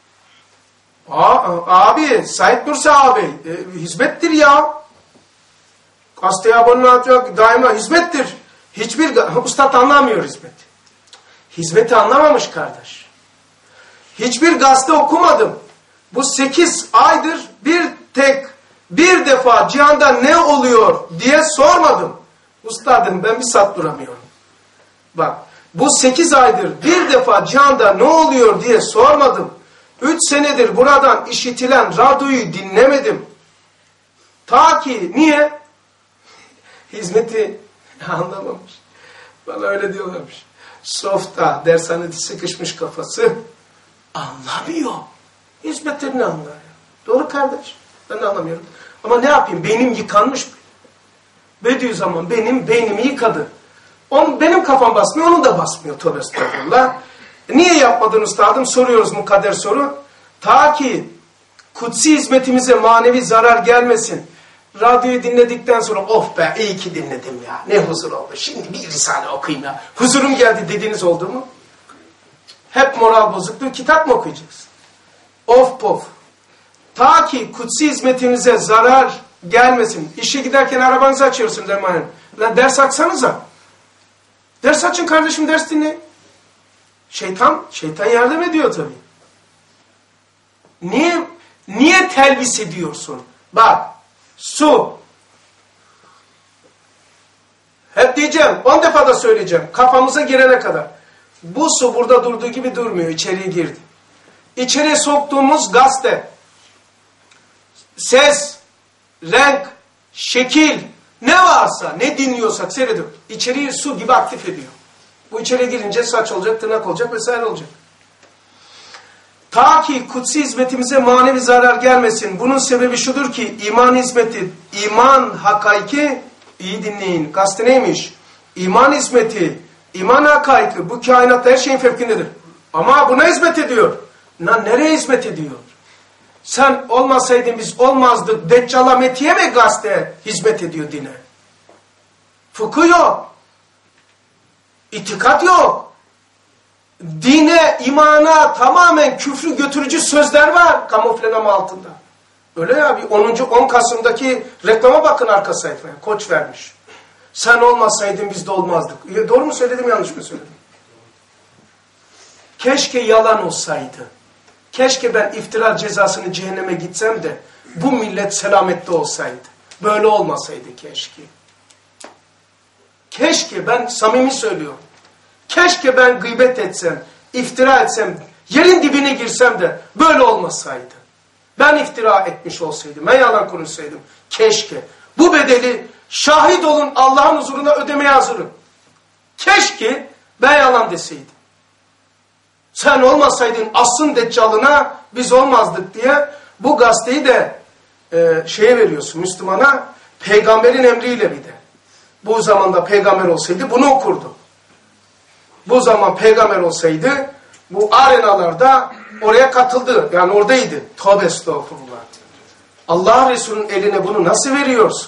Abi, Said Nursi abi, hizmettir ya. Gazeteye abone olacak, daima hizmettir. Ustad anlamıyor hizmeti. Hizmeti anlamamış kardeş. Hiçbir gazete okumadım. Bu 8 aydır bir defa cihanda ne oluyor diye sormadım. Ustadım ben bir saat duramıyorum. Bak, bu 8 aydır bir defa cihanda ne oluyor diye sormadım. 3 senedir buradan işitilen radyoyu dinlemedim. Ta ki niye? Hizmeti anlamamış. Bana öyle diyorlarmış. Softa, dershanede sıkışmış kafası. Anlamıyor. Hizmetlerini anlar. Doğru kardeş. Ben de anlamıyorum. Ama ne yapayım? Beynim yıkanmış. Bediüzzaman benim beynimi yıkadı. Benim kafam basmıyor, onun da basmıyor. Tövbe estağfurullah. Niye yapmadın üstadım? Soruyoruz mukadder soru. Ta ki kutsi hizmetimize manevi zarar gelmesin. Radyoyu dinledikten sonra of be iyi ki dinledim ya. Ne huzur oldu. Şimdi bir risale okuyayım ya. Huzurum geldi dediğiniz oldu mu? Hep moral bozukluğu. Kitap mı okuyacaksın? Of pof. Ta ki kutsi hizmetimize zarar gelmesin. İşe giderken arabanızı açıyorsunuz emanet. Lan ders açsanıza. Ders açın kardeşim, ders dinleyin. Şeytan yardım ediyor tabii. Niye telvis ediyorsun? Bak, su. Hep diyeceğim, 10 defa da söyleyeceğim. Kafamıza girene kadar. Bu su burada durduğu gibi durmuyor, içeriye girdi. İçeriye soktuğumuz gazete, ses, renk, şekil, ne varsa, ne dinliyorsak seyrediyor. İçeriği su gibi aktif ediyor. Bu içeriye girince saç olacak, tırnak olacak vesaire olacak. Ta ki kutsi hizmetimize manevi zarar gelmesin. Bunun sebebi şudur ki iman hizmeti, iman hakaiki, iyi dinleyin. Gazete neymiş? İman hizmeti, iman hakaiki bu kainatta her şeyin fevkindedir. Ama buna hizmet ediyor. Nereye hizmet ediyor? Sen olmasaydın biz olmazdık. Deccal'a Metiye mi gazete hizmet ediyor dine? Fıkıh yok. İtikat yok. Dine, imana tamamen küfrü götürücü sözler var kamuflama altında. Öyle ya, bir 10 Kasım'daki reklama bakın arka sayfaya. Koç vermiş. Sen olmasaydın biz de olmazdık. Doğru mu söyledim, yanlış mı söyledim? Keşke yalan olsaydı. Keşke ben iftira cezasını cehenneme gitsem de bu millet selamette olsaydı. Böyle olmasaydı keşke. Keşke, ben samimi söylüyorum. Keşke ben gıybet etsem, iftira etsem, yerin dibine girsem de böyle olmasaydı. Ben iftira etmiş olsaydım, ben yalan konuşsaydım. Keşke. Bu bedeli şahit olun Allah'ın huzuruna ödemeye hazırım. Keşke ben yalan deseydim. Sen olmasaydın asrın deccalına biz olmazdık diye bu gazeteyi de şeye veriyorsun, Müslümana, peygamberin emriyle bir de. Bu zamanda peygamber olsaydı bunu okurdu. Bu zaman peygamber olsaydı bu arenalarda oraya katıldı. Yani oradaydı. Tövbe estağfurullah. Allah Resulü'nün eline bunu nasıl veriyorsun?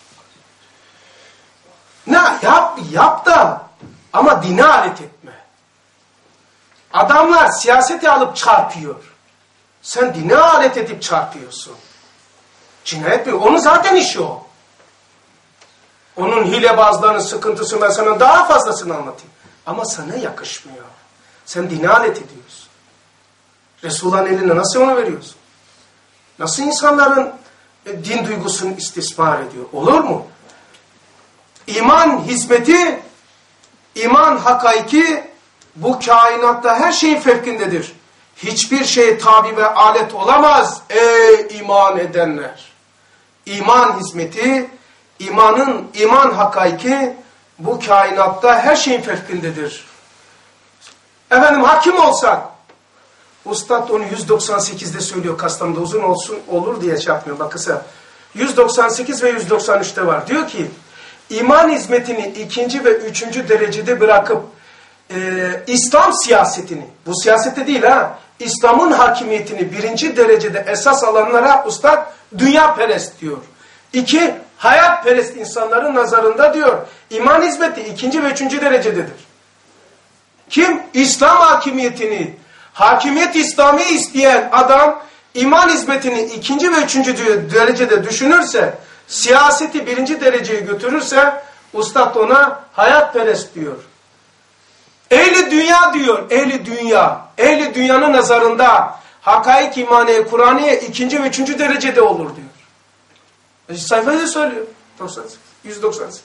Yap da ama dine alet etme. Adamlar siyaseti alıp çarpıyor. Sen dine alet edip çarpıyorsun. Cinayet mi? Onun zaten işi o. Onun hilebazlarının sıkıntısı, ben sana daha fazlasını anlatayım. Ama sana yakışmıyor. Sen dine alet ediyorsun. Resulullah'ın eline nasıl onu veriyorsun? Nasıl insanların din duygusunu istismar ediyor? Olur mu? İman hizmeti, iman hakaiki bu kainatta her şeyin fevkindedir. Hiçbir şeye tabi ve alet olamaz ey iman edenler. İman hizmeti, iman hakaiki bu kainatta her şeyin fevkindedir. Efendim hakim olsak, Ustad onu 198'de söylüyor, Kastamonu'da uzun olsun olur diye şey yapmıyor, bak kısa. 198 ve 193'te var. Diyor ki, iman hizmetini 2. ve 3. derecede bırakıp İslam siyasetini, bu siyasette değil ha, İslam'ın hakimiyetini 1. derecede esas alanlara Ustad dünyaperest diyor. 2. Hayatperest insanların nazarında diyor, iman hizmeti 2. ve 3. derecededir. Kim? İslam hakimiyetini, hakimiyet İslami isteyen adam, iman hizmetini 2. ve 3. derecede düşünürse, siyaseti 1. dereceye götürürse, Ustad ona hayatperest diyor. Ehli dünya diyor, ehli dünya. Ehli dünyanın nazarında hakaik imaniye, Kur'aniye 2. ve 3. derecede olur diyor. Sayfayı söylüyor. 198.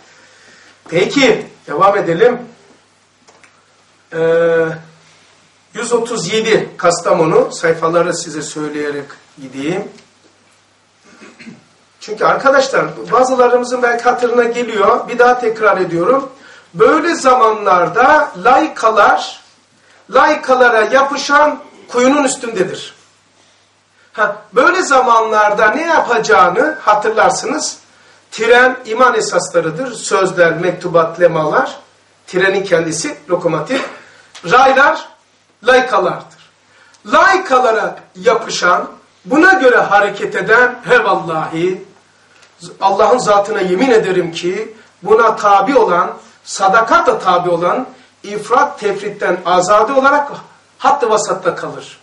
Peki, devam edelim. 137 Kastamonu, sayfaları size söyleyerek gideyim. Çünkü arkadaşlar bazılarımızın belki hatırına geliyor, bir daha tekrar ediyorum. Böyle zamanlarda laikalara yapışan kuyunun üstündedir. Böyle zamanlarda ne yapacağını hatırlarsınız. Tren iman esaslarıdır. Sözler, mektubat, lemalar. Trenin kendisi lokomotif. Raylar laikalardır. Laikalara yapışan, buna göre hareket eden, he vallahi Allah'ın zatına yemin ederim ki buna tabi olan, sadakatla tabi olan, ifrat tefritten azade olarak hatta vasatta kalır.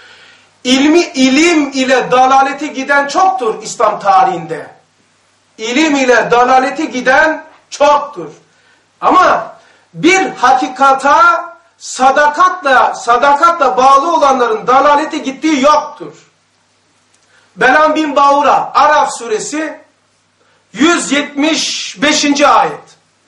İlim ile dalalete giden çoktur İslam tarihinde. İlim ile dalalete giden çoktur. Ama bir hakikata sadakatla bağlı olanların dalalete gittiği yoktur. Belam bin Bağura, Araf suresi 175. ayet.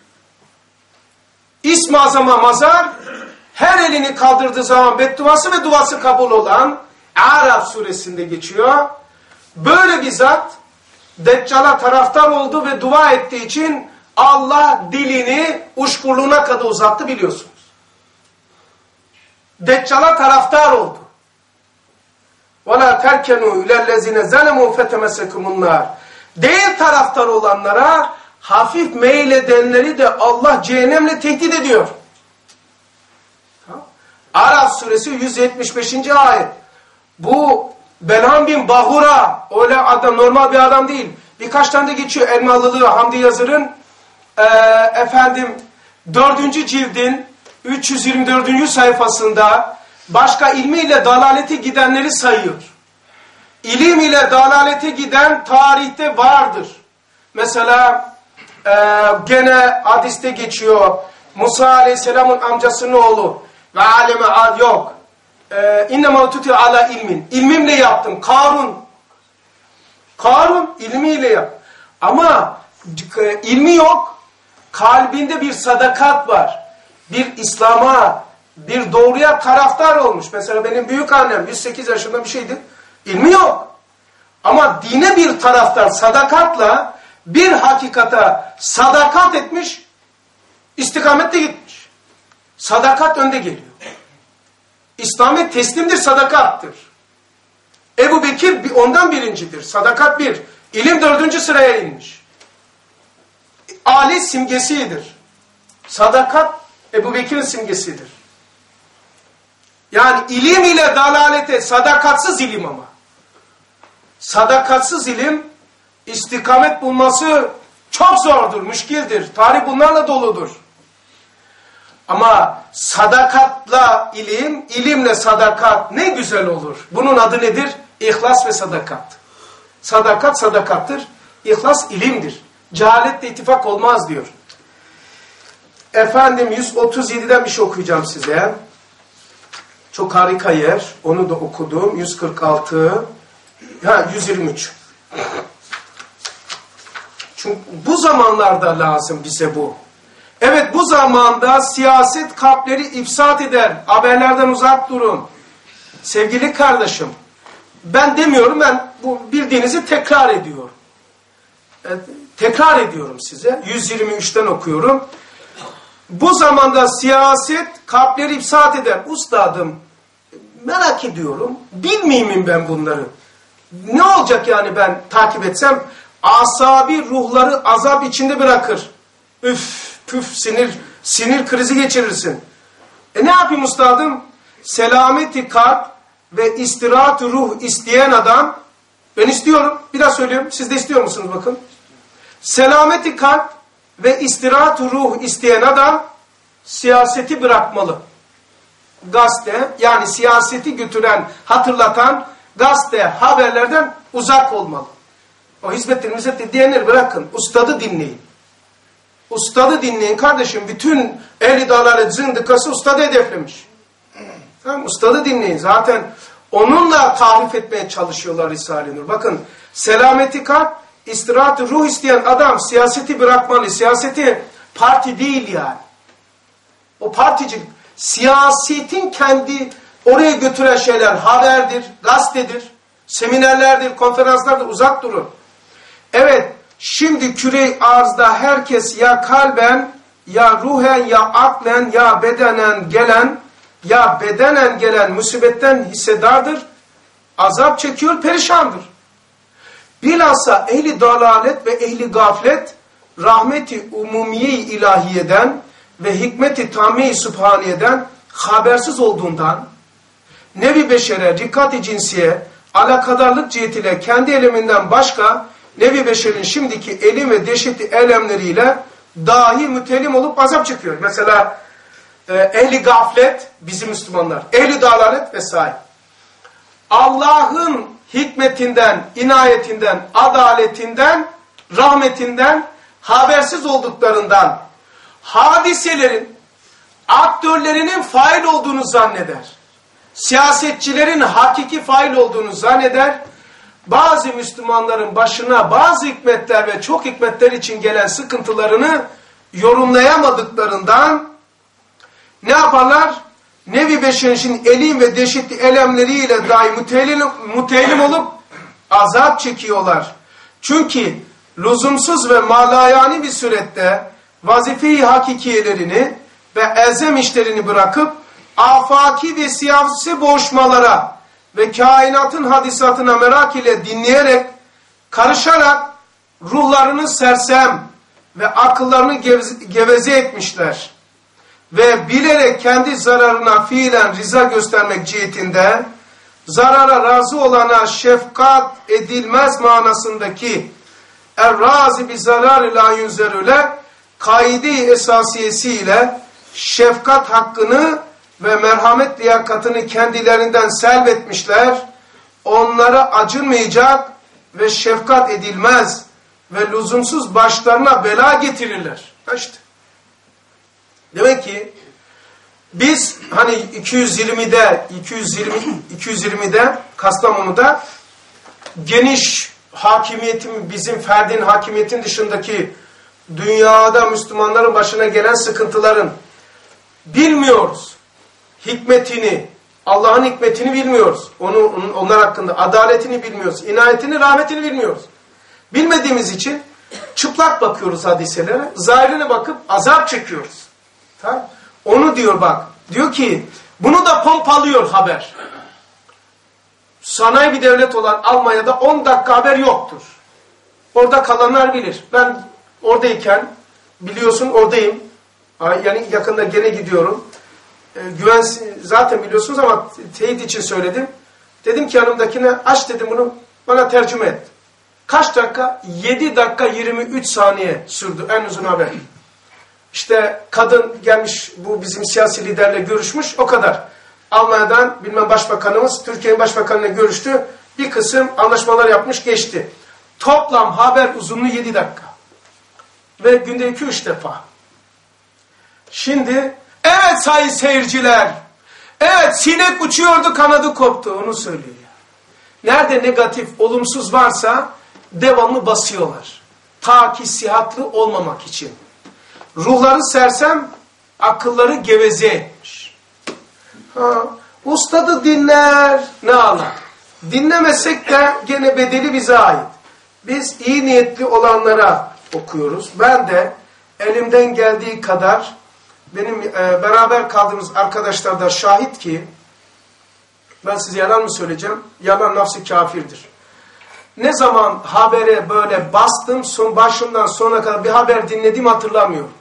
İsm-i Azam'a mazar, her elini kaldırdığı zaman bedduası ve duası kabul olan Araf suresinde geçiyor. Böyle bir zat Deccal'a taraftar oldu ve dua ettiği için Allah dilini uçkurluğuna kadar uzattı biliyorsunuz. Deccal'a taraftar oldu. وَلَا تَرْكَنُوا اِلَى الَّذِينَ زَلَمُوا فَتَمَسَكُمُ النَّارِ Değil taraftar olanlara, hafif meyledenleri de Allah cehennemle tehdit ediyor. Araf suresi 175. ayet. Bu Belam bin Bahura, öyle adam, normal bir adam değil. Birkaç tane de geçiyor Elmalılığı Hamdi Yazır'ın 4. cildin 324. sayfasında başka ilmiyle dalalete gidenleri sayıyor. İlim ile dalalete giden tarihte vardır. Mesela gene hadiste geçiyor. Musa Aleyhisselam'ın amcasının oğlu ve aleme yok. İnnemâ utûtî alâ ilmin. İlmimle yaptım. Karun ilmiyle yap. Ama ilmi yok. Kalbinde bir sadakat var. Bir İslam'a, bir doğruya taraftar olmuş. Mesela benim büyük annem 108 yaşında bir şeydi. İlmi yok. Ama dine bir taraftar sadakatla bir hakikata sadakat etmiş, istikamette gitmiş. Sadakat önde geliyor. İslamiyet teslimdir, sadakattır. Ebu Bekir ondan birincidir. Sadakat 1. İlim 4. sıraya inmiş. Ali simgesidir. Sadakat Ebu Bekir'in simgesidir. Yani ilim ile dalalete, sadakatsız ilim ama. Sadakatsız ilim, istikamet bulması çok zordur, müşkildir. Tarih bunlarla doludur. Ama sadakatla ilim, ilimle sadakat ne güzel olur. Bunun adı nedir? İhlas ve sadakat. Sadakat sadakattır, ihlas ilimdir. Cehaletle ittifak olmaz diyor. 137'den bir şey okuyacağım size. Çok harika yer. Onu da okudum. 146. 123. Çünkü bu zamanlarda lazım bize bu. Evet, bu zamanda siyaset kalpleri ifsat eder. Haberlerden uzak durun. Sevgili kardeşim, ben demiyorum, ben bu bildiğinizi tekrar ediyorum. Tekrar ediyorum size. 123'ten okuyorum. Bu zamanda siyaset kalpleri ifsat eder. Ustadım, merak ediyorum. Bilmeyeyim ben bunları. Ne olacak yani ben takip etsem? Asabi ruhları azap içinde bırakır. Üf, püf, sinir krizi geçirirsin. Ne yapayım ustadım? Selameti kalp ve istirahat ruh isteyen adam, ben istiyorum, bir daha söylüyorum, siz de istiyor musunuz bakın? Selameti kalp ve istirahat ruh isteyen adam siyaseti bırakmalı. Gazete, yani siyaseti götüren, hatırlatan gazete, haberlerden uzak olmalı. O hizmetleri diyenleri bırakın, ustadı dinleyin. Ustadı dinleyin kardeşim. Bütün ehli dalalet zındıkası ustadı hedeflemiş. Tamam, ustadı dinleyin. Zaten onunla tarif etmeye çalışıyorlar Risale-i Nur. Bakın, selameti kalp, istirahat ruh isteyen adam siyaseti bırakmalı. Siyaseti parti değil yani. O partici, siyasetin kendi oraya götüren şeyler haberdir, gazetedir, seminerlerdir, konferanslardır, uzak durun. Evet, şimdi küre-i arzda herkes ya kalben, ya ruhen, ya aklen, ya bedenen gelen musibetten hissedardır, azap çekiyor, perişandır. Bilhassa ehli dalalet ve ehli gaflet, rahmeti umumiye-i ilahiyeden ve hikmeti tamme-i sübhaniyeden habersiz olduğundan, nevi beşere, rikat-i cinsiye, alakadarlık cihetiyle kendi eleminden başka, nevi beşerin şimdiki elim ve dehşetli elemleriyle dahi mütelim olup azap çekiyor. Mesela ehli gaflet, bizim Müslümanlar, ehli dalalet vesaire. Allah'ın hikmetinden, inayetinden, adaletinden, rahmetinden habersiz olduklarından hadiselerin, aktörlerinin fail olduğunu zanneder. Siyasetçilerin hakiki fail olduğunu zanneder. Bazı Müslümanların başına bazı hikmetler ve çok hikmetler için gelen sıkıntılarını yorumlayamadıklarından ne yaparlar? Nevi beşerin elim ve dehşetli elemleriyle dahi müteellim olup azap çekiyorlar. Çünkü lüzumsuz ve malayani bir surette vazife-i hakikiyelerini ve elzem işlerini bırakıp afaki ve siyasi boğuşmalara ve kainatın hadisatına merak ile dinleyerek, karışarak ruhlarını sersem ve akıllarını geveze etmişler. Ve bilerek kendi zararına fiilen rıza göstermek cihetinde, zarara razı olana şefkat edilmez manasındaki er-razi bi zararı la yunzerüle kaide-i esasiyesiyle şefkat hakkını ve merhamet liyakatını kendilerinden selvetmişler, onlara acınmayacak ve şefkat edilmez ve lüzumsuz başlarına bela getirirler. İşte. Demek ki biz hani 220'de Kastamonu'da geniş hakimiyetin, bizim ferdin hakimiyetin dışındaki dünyada Müslümanların başına gelen sıkıntıların bilmiyoruz. Hikmetini, Allah'ın hikmetini bilmiyoruz. Onlar hakkında adaletini bilmiyoruz. İnayetini, rahmetini bilmiyoruz. Bilmediğimiz için çıplak bakıyoruz hadiselere. Zahirine bakıp azap çekiyoruz. Tamam? Onu diyor bak. Diyor ki bunu da pompalıyor haber. Sanayi bir devlet olan Almanya'da 10 dakika haber yoktur. Orada kalanlar bilir. Ben oradayken biliyorsun oradayım. Yani yakında gene gidiyorum. Güven zaten biliyorsunuz ama teyit için söyledim. Dedim ki yanımdakine aç dedim bunu bana tercüme et. Kaç dakika? 7 dakika 23 saniye sürdü en uzun haber. İşte kadın gelmiş bu bizim siyasi liderle görüşmüş o kadar. Almanya'dan bilmem başbakanımız Türkiye'nin başbakanıyla görüştü. Bir kısım anlaşmalar yapmış geçti. Toplam haber uzunluğu 7 dakika. Ve günde 2-3 defa. Şimdi evet sayın seyirciler. Evet sinek uçuyordu kanadı koptu onu söylüyor. Nerede negatif olumsuz varsa devamlı basıyorlar. Ta ki sihatlı olmamak için. Ruhları sersem akılları geveze etmiş. Ustadı dinler ne ala. Dinlemesek de gene bedeli bize ait. Biz iyi niyetli olanlara okuyoruz. Ben de elimden geldiği kadar benim beraber kaldığımız arkadaşlar da şahit ki ben size yalan mı söyleyeceğim? Yalan nafsi kafirdir. Ne zaman habere böyle bastım başından sonuna kadar bir haber dinlediğimi hatırlamıyorum.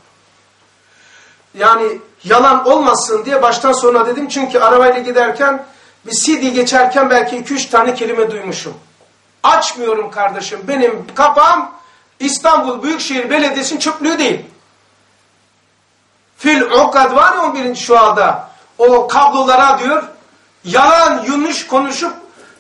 Yani yalan olmasın diye baştan sona dedim. Çünkü arabayla giderken bir CD geçerken belki 2-3 tane kelime duymuşum. Açmıyorum kardeşim. Benim kafam İstanbul Büyükşehir Belediyesi'nin çöplüğü değil. Fil ukad var ya 11. şuada. O kablolara diyor yalan yanlış konuşup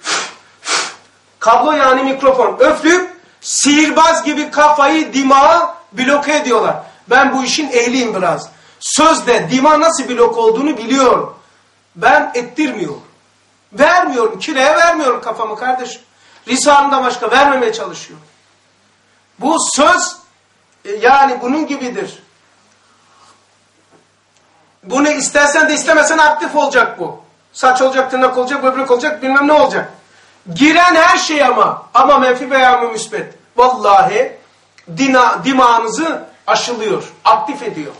kablo yani mikrofon öflüp sihirbaz gibi kafayı dimağı bloke ediyorlar. Ben bu işin ehliyim biraz. Sözde dima nasıl blok olduğunu biliyorum. Ben ettirmiyorum. Vermiyorum. Kireye vermiyorum kafamı kardeşim. Lisanımda başka vermemeye çalışıyorum. Bu söz yani bunun gibidir. Bunu istersen de istemesen aktif olacak bu. Saç olacak, tırnak olacak, böbrek olacak, bilmem ne olacak. Giren her şey ama menfi veya müsbet. Vallahi dimağınızı aşılıyor, aktif ediyor.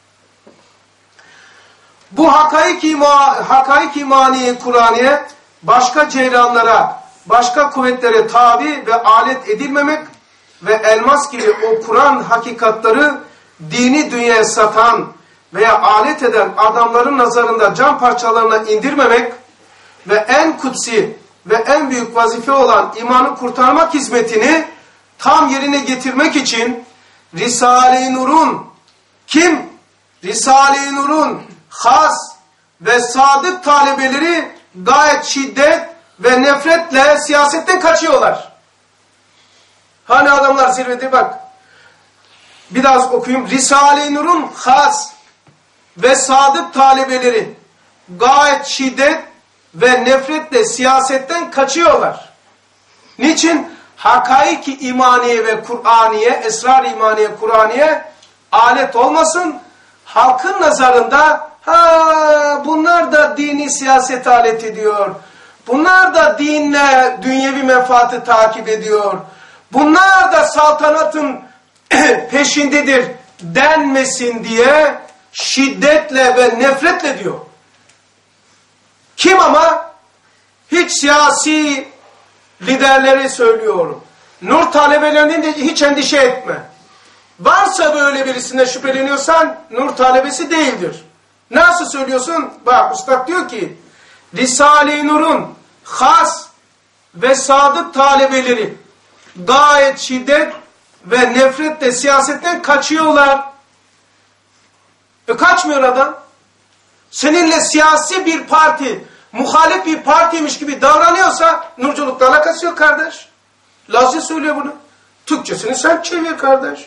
Bu hakaik imaniye Kur'aniye başka ceyranlara, başka kuvvetlere tabi ve alet edilmemek ve elmas gibi o Kur'an hakikatları dini dünyaya satan veya alet eden adamların nazarında can parçalarına indirmemek ve en kutsi ve en büyük vazife olan imanı kurtarmak hizmetini tam yerine getirmek için Risale-i Nur'un Risale-i Nur'un has ve sadık talebeleri gayet şiddet ve nefretle siyasetten kaçıyorlar. Hani adamlar zirvede bak. Bir daha okuyayım. Risale-i Nur'un has ve sadık talebeleri gayet şiddet ve nefretle siyasetten kaçıyorlar. Niçin? Hakaik-i imaniye ve Kur'aniye, esrar-ı imaniye, Kur'aniye alet olmasın. Halkın nazarında bunlar da dini siyaset alet ediyor. Bunlar da dinle dünyevi menfaati takip ediyor. Bunlar da saltanatın peşindedir denmesin diye şiddetle ve nefretle diyor. Kim ama? Hiç siyasi liderleri söylüyorum. Nur talebelerinden de hiç endişe etme. Varsa böyle birisine şüpheleniyorsan Nur talebesi değildir. Nasıl söylüyorsun? Bak Üstad diyor ki Risale-i Nur'un has ve sadık talebeleri gayet şiddet ve nefretle siyasetten kaçıyorlar. Kaçmıyor adam. Seninle siyasi bir parti, muhalif bir partiymiş gibi davranıyorsa nurculukla alakası yok kardeş. Lazca söylüyor bunu. Türkçesini sen çevir kardeş.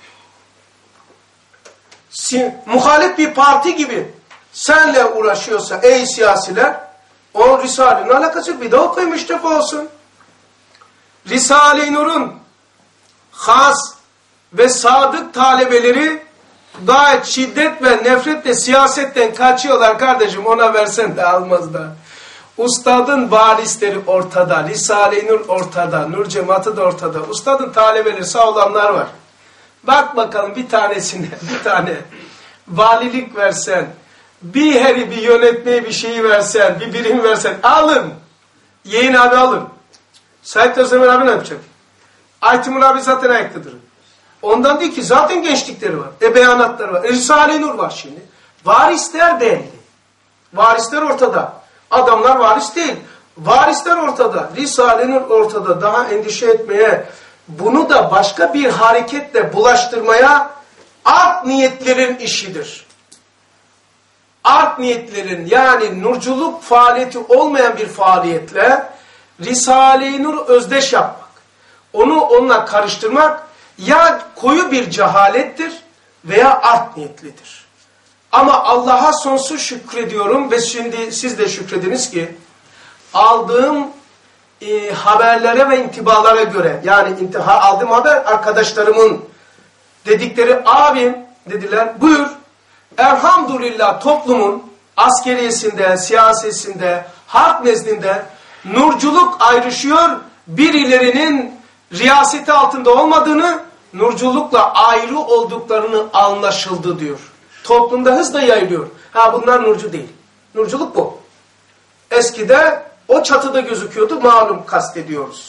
Muhalif bir parti gibi senle uğraşıyorsa ey siyasiler, o Risale-i Nur alakası yok. Bir de okuyun müştefa olsun. Risale-i Nur'un has ve sadık talebeleri gayet şiddet ve nefretle siyasetten kaçıyorlar kardeşim. Ona versen de almaz da. Ustadın varisleri ortada. Risale-i Nur ortada. Nur cemaati de ortada. Ustadın talebeleri sağ olanlar var. Bak bakalım bir tanesine bir tane valilik versen, bir yönetmeye bir şeyi versen, bir birim versen alın. Yeğen abi alın. Said Özdemir abi ne yapacak? Aytimur abi zaten ayaktadır. Ondan değil ki zaten gençlikleri var. Beyanatları var. Risale-i Nur var şimdi. Varisler belli. Varisler ortada. Adamlar varis değil. Varisler ortada. Risale-i Nur ortada. Daha endişe etmeye, bunu da başka bir hareketle bulaştırmaya art niyetlerin işidir. Art niyetlerin yani nurculuk faaliyeti olmayan bir faaliyetle Risale-i Nur özdeş yapmak. Onu onunla karıştırmak ya koyu bir cehalettir veya art niyetlidir. Ama Allah'a sonsuz şükrediyorum ve şimdi siz de şükrediniz ki aldığım haberlere ve intibalara göre yani aldığım haber arkadaşlarımın dedikleri abim dediler buyur elhamdülillah toplumun askeriyesinde, siyasetinde, halk nezdinde nurculuk ayrışıyor, birilerinin riyaseti altında olmadığını, nurculukla ayrı olduklarını anlaşıldı diyor. Toplumda hızla yayılıyor. Bunlar nurcu değil. Nurculuk bu. Eskide o çatıda gözüküyordu, malum kastediyoruz.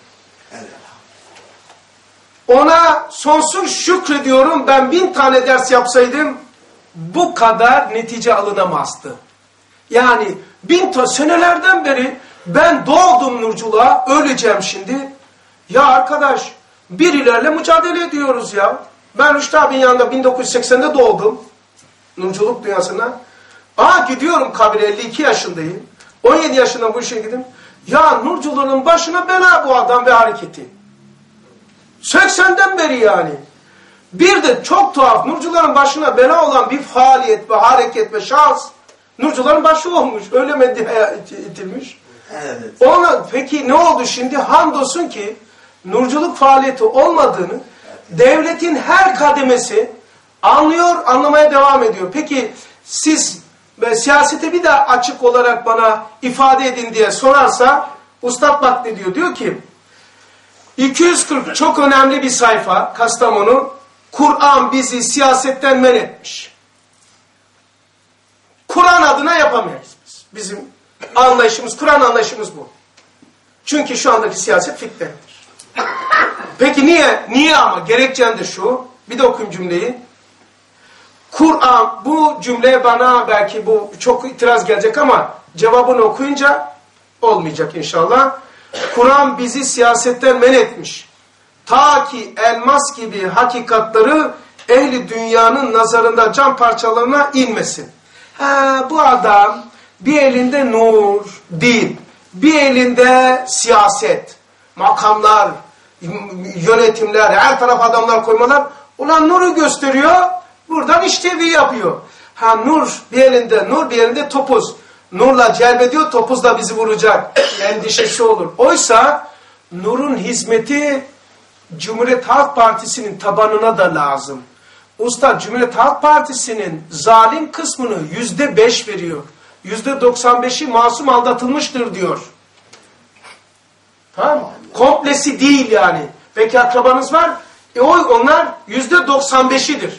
Ona sonsuz şükrediyorum, ben 1000 tane ders yapsaydım bu kadar netice alınamazdı. Yani 1000 senelerden beri ben doğdum nurculuğa, öleceğim şimdi. Ya arkadaş, birilerle mücadele ediyoruz ya. Ben Rüştü abinin yanında 1980'de doğdum. Nurculuk dünyasına. Gidiyorum kabire 52 yaşındayım. 17 yaşında bu işe gittim. Ya nurculuğun başına bela bu adam ve hareketi. 80'den beri yani. Bir de çok tuhaf nurcuların başına bela olan bir faaliyet ve hareket ve şahs nurcuların başı olmuş. Öyle medyaya itilmiş. Evet. Peki ne oldu şimdi? Hamdolsun ki nurculuk faaliyeti olmadığını devletin her kademesi anlıyor, anlamaya devam ediyor. Peki siz ve siyasete bir daha açık olarak bana ifade edin diye sorarsa, Ustad bak ne diyor? Diyor ki 240 çok önemli bir sayfa, Kastamonu, Kur'an bizi siyasetten men etmiş. Kur'an adına yapamayız biz. Bizim anlayışımız, Kur'an anlayışımız bu. Çünkü şu andaki siyaset fitnedir. Peki niye? Niye ama? Gerekçen de şu. Bir de okuyayım cümleyi. Kur'an, bu cümleye bana belki bu çok itiraz gelecek ama cevabını okuyunca olmayacak inşallah. Kur'an bizi siyasetten men etmiş. Ta ki elmas gibi hakikatları ehli dünyanın nazarında can parçalarına inmesin. Bu adam bir elinde nur, din, bir elinde siyaset, makamlar, yönetimler, her taraf adamlar koymalar. Ulan nuru gösteriyor, buradan işlevi yapıyor. Nur bir elinde, nur bir elinde topuz. Nurla celbediyor, topuz da bizi vuracak. Endişesi olur. Oysa nurun hizmeti Cumhuriyet Halk Partisi'nin tabanına da lazım. Usta Cumhuriyet Halk Partisi'nin zalim kısmını %5 veriyor. %95'i masum aldatılmıştır diyor. Tamam. Komplesi değil yani. Peki akrabanız var. Onlar %95'idir.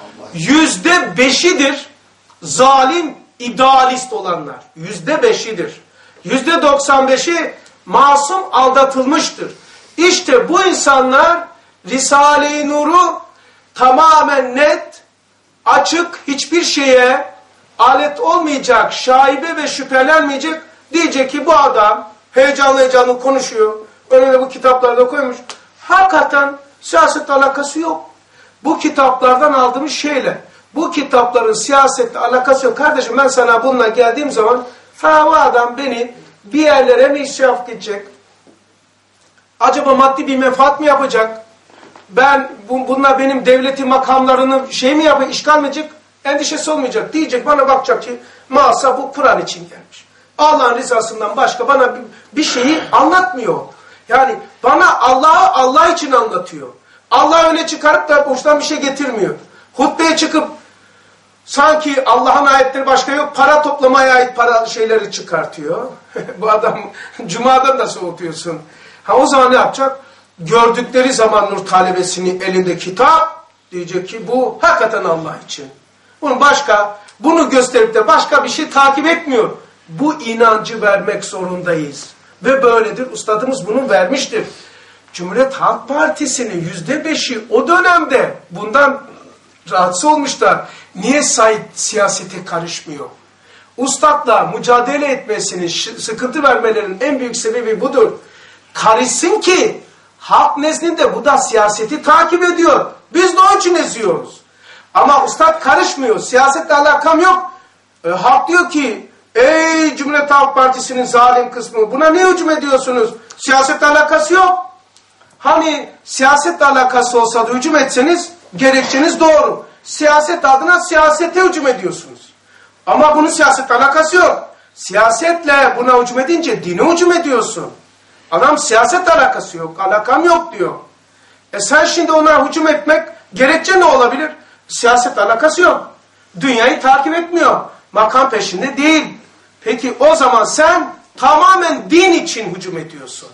%5'idir zalim, idealist olanlar. %5'idir. %95'i masum aldatılmıştır. İşte bu insanlar Risale-i Nur'u tamamen net, açık, hiçbir şeye alet olmayacak, şaibe ve şüphelenmeyecek. Diyecek ki bu adam heyecanlı heyecanlı konuşuyor. Önüne bu kitaplarda koymuş. Hakikaten siyasetle alakası yok. Bu kitaplardan aldığımız şeyle. Bu kitapların siyasetle alakası yok. Kardeşim ben sana bununla geldiğim zaman bu adam beni bir yerlere mi israf edecek? Acaba maddi bir menfaat mi yapacak? Bununla benim devletin makamlarını mi yapacak, işgal mi edecek? Endişesi olmayacak. Diyecek, bana bakacak ki masa bu Kur'an için gelmiş. Allah'ın rızasından başka bana bir şeyi anlatmıyor. Yani bana Allah'ı Allah için anlatıyor. Allah öne çıkarıp da boştan bir şey getirmiyor. Hutbeye çıkıp sanki Allah'ın ayetleri başka yok, para toplamaya ait para şeyleri çıkartıyor. Bu adam Cuma'dan da soğutuyorsun. O zaman ne yapacak? Gördükleri zaman nur talebesini elinde kitap, diyecek ki bu hakikaten Allah için. Bunu gösterip de başka bir şey takip etmiyor. Bu inancı vermek zorundayız. Ve böyledir. Ustadımız bunu vermiştir. Cumhuriyet Halk Partisi'nin %5'i o dönemde bundan rahatsız olmuşlar. Niye siyasete karışmıyor? Ustadla mücadele etmesinin, sıkıntı vermelerinin en büyük sebebi budur. Karışsın ki halk nezdinde bu da siyaseti takip ediyor. Biz de onun için eziyoruz. Ama ustad karışmıyor. Siyasetle alakam yok. Halk diyor ki ey Cumhuriyet Halk Partisi'nin zalim kısmı, buna niye hücum ediyorsunuz? Siyasetle alakası yok. Hani siyasetle alakası olsa da hücum etseniz gerekçeniz doğru. Siyaset adına siyasete hücum ediyorsunuz. Ama bunun siyasetle alakası yok. Siyasetle buna hücum edince dine hücum ediyorsun. Adam siyasetle alakası yok, alakam yok diyor. Sen şimdi ona hücum etmek, gerekçe ne olabilir? Siyasetle alakası yok. Dünyayı takip etmiyor. Makam peşinde değil. Peki o zaman sen tamamen din için hücum ediyorsun.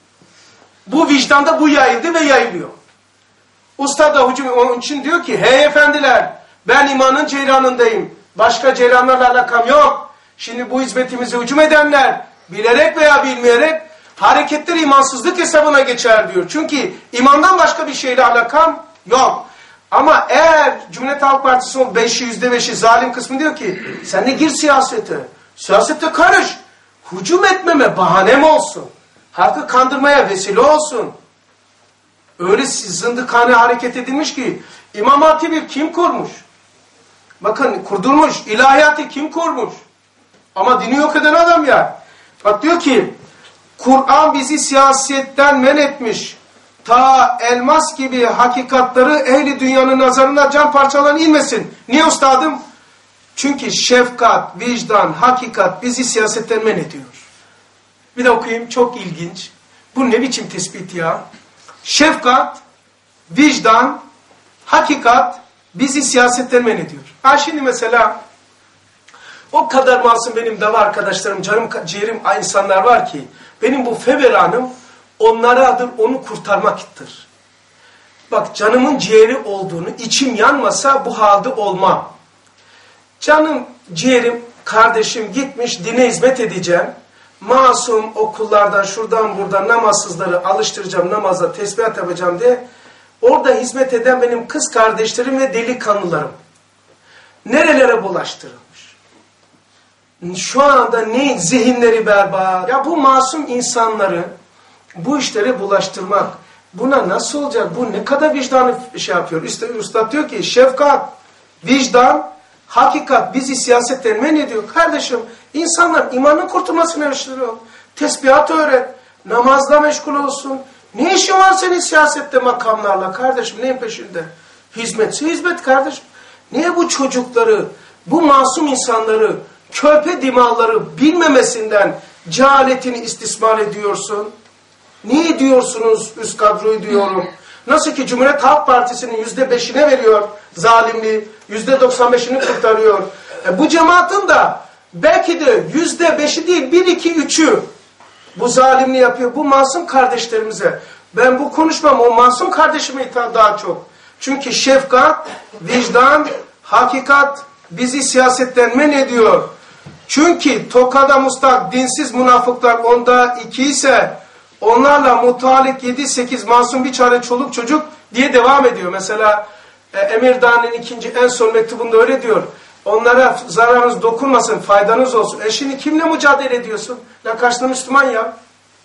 Bu vicdanda bu yayıldı ve yayılıyor. Usta da onun için diyor ki hey efendiler, ben imanın ceyranındayım. Başka ceyranlarla alakam yok. Şimdi bu hizmetimize hücum edenler bilerek veya bilmeyerek hareketler imansızlık hesabına geçer diyor. Çünkü imandan başka bir şeyle alakam yok. Ama eğer Cumhuriyet Halk Partisi'nin %5'i zalim kısmı diyor ki sen de gir siyasete. Siyasete karış. Hücum etmeme bahanem olsun. Halkı kandırmaya vesile olsun. Öyle zındıkane hareket edilmiş ki İmam Hatip'i kim kurmuş? Bakın kurdurmuş. İlahiyatı kim kurmuş? Ama dini yok eden adam ya. Bak diyor ki Kur'an bizi siyasetten men etmiş. Ta elmas gibi hakikatları ehli dünyanın nazarına can parçalarına inmesin. Niye ustadım? Çünkü şefkat, vicdan, hakikat bizi siyasetten men ediyor. Bir de okuyayım, çok ilginç. Bu ne biçim tespit ya? Şefkat, vicdan, hakikat bizi siyasetten men ediyor. Şimdi mesela O kadar masum benim dava arkadaşlarım, canım ciğerim insanlar var ki benim bu feveranım onlaradır, onu kurtarmaktır. Bak canımın ciğeri olduğunu, içim yanmasa bu halde olmam. Canım ciğerim, kardeşim gitmiş, dine hizmet edeceğim. Masum okullardan, şuradan buradan namazsızları alıştıracağım, namaza tesbihat yapacağım diye. Orada hizmet eden benim kız kardeşlerim ve delikanlılarım. Nerelere bulaştırılmış? Şu anda ne zihinleri berbat. Ya bu masum insanları bu işlere bulaştırmak. Buna nasıl olacak? Bu ne kadar vicdanı şey yapıyor? İşte Üstad diyor ki şefkat, vicdan, hakikat bizi siyasetten men ediyor. Kardeşim insanlar imanın kurtulmasını öğretiyor. Tesbihat öğret, namazla meşgul olsun. Ne işin var senin siyasette makamlarla kardeşim? Neyin peşinde? Hizmetse hizmet kardeşim. Niye bu çocukları, bu masum insanları, körpe dimağları bilmemesinden cehaletini istismar ediyorsun? Niye diyorsunuz üst kadroyu diyorum? Nasıl ki Cumhuriyet Halk Partisi'nin %5'ine veriyor zalimliği, %95'ini kurtarıyor. Bu cemaatin de belki de %5'i değil 1, 2, 3'ü bu zalimliği yapıyor. Bu masum kardeşlerimize. Ben bu konuşmam o masum kardeşime hitap daha çok. Çünkü şefkat, vicdan, hakikat bizi siyasetten men ediyor. Çünkü tokada mustak dinsiz münafıklar onda 2 ise onlarla mutalik 7-8 masum bir çare çoluk çocuk diye devam ediyor. Mesela Emirdağ'ın en son mektubunda öyle diyor. Onlara zararınız dokunmasın, faydanız olsun. Şimdi kimle mücadele ediyorsun? Ya karşında Müslüman ya.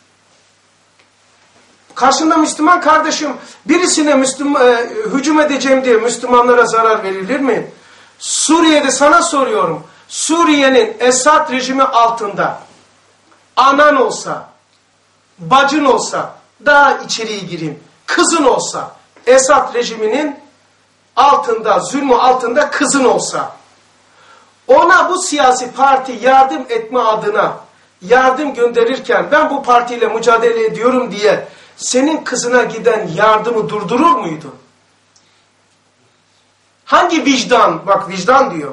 Karşında Müslüman kardeşim. Birisine hücum edeceğim diye Müslümanlara zarar verilir mi? Suriye'de sana soruyorum. Suriye'nin Esad rejimi altında anan olsa, bacın olsa, daha içeriye gireyim, kızın olsa, Esad rejiminin altında, zulmü altında kızın olsa, ona bu siyasi parti yardım etme adına yardım gönderirken ben bu partiyle mücadele ediyorum diye senin kızına giden yardımı durdurur muydu? Hangi vicdan, bak vicdan diyor.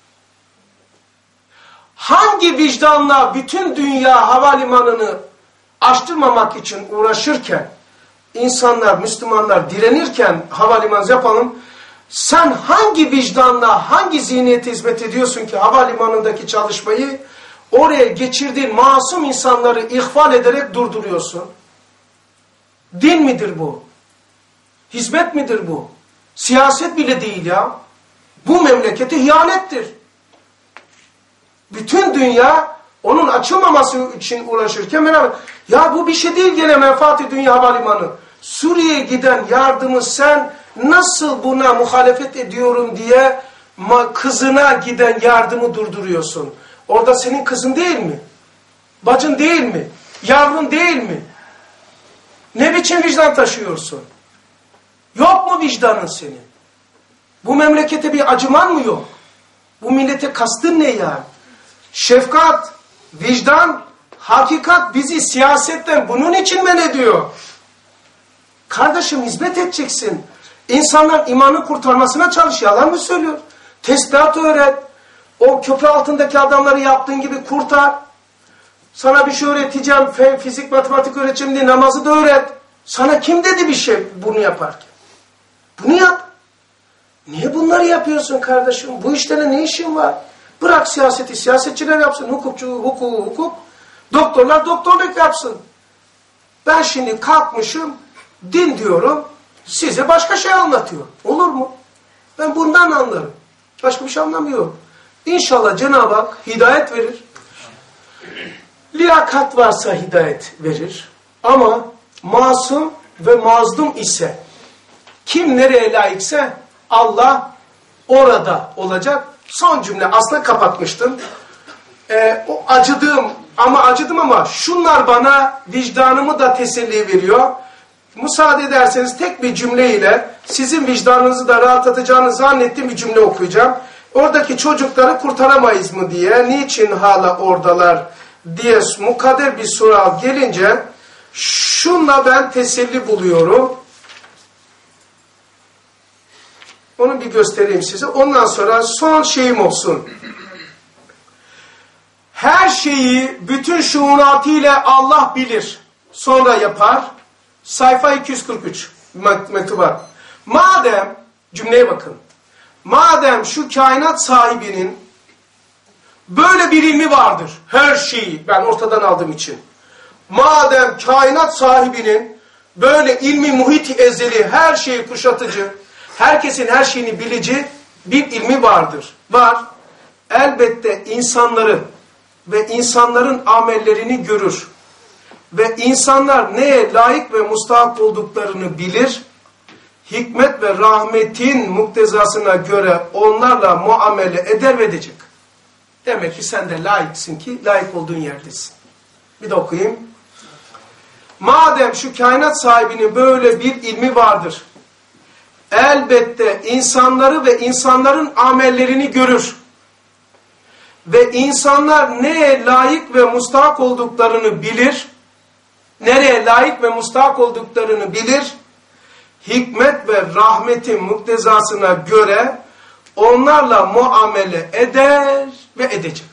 Hangi vicdanla bütün dünya havalimanını açtırmamak için uğraşırken, insanlar, Müslümanlar direnirken havalimanı yapalım, sen hangi vicdanla, hangi zihniyete hizmet ediyorsun ki havalimanındaki çalışmayı oraya geçirdiğin masum insanları ihfal ederek durduruyorsun? Din midir bu? Hizmet midir bu? Siyaset bile değil ya. Bu memlekete ihanettir. Bütün dünya onun açılmaması için uğraşırken beraber, ya bu bir şey değil gene menfaati dünya havalimanı. Suriye'ye giden yardımı sen nasıl buna muhalefet ediyorum diye kızına giden yardımı durduruyorsun. Orada senin kızın değil mi? Bacın değil mi? Yavrun değil mi? Ne biçim vicdan taşıyorsun? Yok mu vicdanın senin? Bu memlekete bir acıman mı yok? Bu millete kastın ne yani? Şefkat, vicdan, hakikat bizi siyasetten bunun için men ediyor. Kardeşim hizmet edeceksin. İnsanlar imanı kurtarmasına çalış. Yalan mı söylüyor? Tesbihat öğret. O köprü altındaki adamları yaptığın gibi kurtar. Sana bir şey öğreteceğim, fizik, matematik öğreteceğim diye namazı da öğret. Sana kim dedi bir şey bunu yaparken? Bunu yap. Niye bunları yapıyorsun kardeşim? Bu işlere ne işin var? Bırak siyaseti, siyasetçiler yapsın. Hukukçu, hukuk. Doktorlar doktorluk yapsın. Ben şimdi kalkmışım, din diyorum, size başka şey anlatıyor. Olur mu? Ben bundan anlarım. Başka bir şey anlamıyorum. İnşallah Cenab-ı Hak hidayet verir. Liyakat varsa hidayet verir. Ama masum ve mazlum ise, kim nereye layıksa Allah orada olacak. Son cümle aslında kapatmıştım. O acıdım ama şunlar bana vicdanımı da teselli veriyor. Müsaade ederseniz tek bir cümleyle sizin vicdanınızı da rahatlatacağını zannettiğim bir cümle okuyacağım. Oradaki çocukları kurtaramayız mı diye, niçin hala oradalar diye mukadder bir soru gelince şunla ben teselli buluyorum. Onu bir göstereyim size. Ondan sonra son şeyim olsun. Her şeyi bütün şuunatıyla Allah bilir. Sonra yapar. Sayfa 243 mektubat. Madem, cümleye bakın. Madem şu kainat sahibinin böyle bir ilmi vardır. Her şeyi ben ortadan aldığım için. Madem kainat sahibinin böyle ilmi muhit-i ezeli, her şeyi kuşatıcı, herkesin her şeyini bilici bir ilmi vardır. Var. Elbette insanları ve insanların amellerini görür. Ve insanlar neye layık ve mustahak olduklarını bilir. Hikmet ve rahmetin muktezasına göre onlarla muamele eder ve edecek. Demek ki sen de layıksın ki layık olduğun yerdesin. Bir de okuyayım. Madem şu kainat sahibinin böyle bir ilmi vardır. Elbette insanları ve insanların amellerini görür. Ve insanlar neye layık ve mustahak olduklarını bilir. Nereye layık ve mustahak olduklarını bilir. Hikmet ve rahmetin muktezasına göre onlarla muamele eder ve edecek.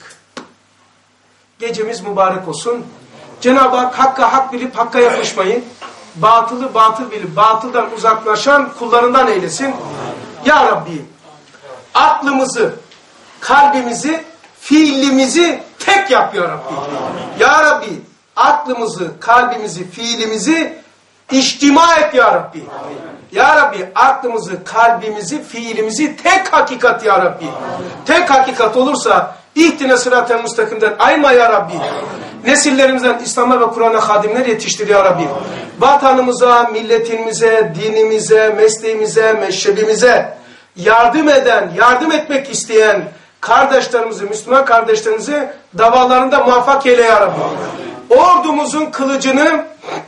Gecemiz mübarek olsun. Cenab-ı Hak hakka hak bilip hakka yapışmayı, batılı batıl bilip batıldan uzaklaşan kullarından eylesin. Ya Rabbi, aklımızı, kalbimizi, fiilimizi tek yap Ya Rabbi. Ya Rabbi, aklımızı, kalbimizi, fiilimizi içtima et Ya Rabbi. Ya Rabbi, aklımızı, kalbimizi, fiilimizi tek hakikat Ya Rabbi. Tek hakikat olursa ihdine sırat-ı müstakimden ayma Ya Rabbi. Nesillerimizden İslam'a ve Kur'an'a hadimler yetiştir Ya Rabbi. Vatanımıza, milletimize, dinimize, mesleğimize, meşrebimize yardım eden, yardım etmek isteyen kardeşlerimizi, Müslüman kardeşlerimizi davalarında muvaffak eyle Ya Rabbi. Ordumuzun kılıcını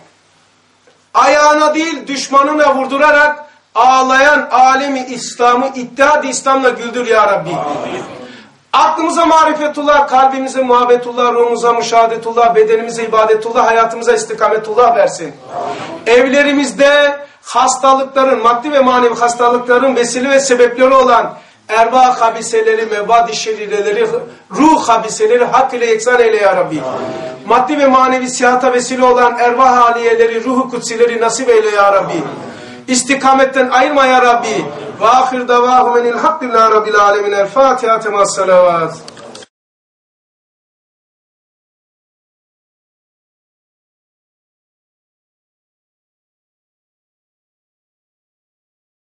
ayağına değil düşmanına vurdurarak ağlayan alemi İslam'ı ittihad-ı İslam'la güldür Ya Rabbi. Aklımıza marifetullah, kalbimize muhabbetullah, ruhumuza müşahadetullah, bedenimize ibadetullah, hayatımıza istikametullah versin. Evlerimizde hastalıkların, maddi ve manevi hastalıkların vesile ve sebepleri olan ervah habiseleri, mevvad-i şerireleri, ruh habiseleri hak ile yeksan eyle Ya Rabbi. Maddi ve manevi sihata vesile olan ervah haliyeleri, ruhu kutsileri nasip eyle Ya Rabbi. İstikametten ayırma Ya Rabbi. Ve ahir davahum enilhamdülillahi rabbil alemin. El Fatiha temas salavat.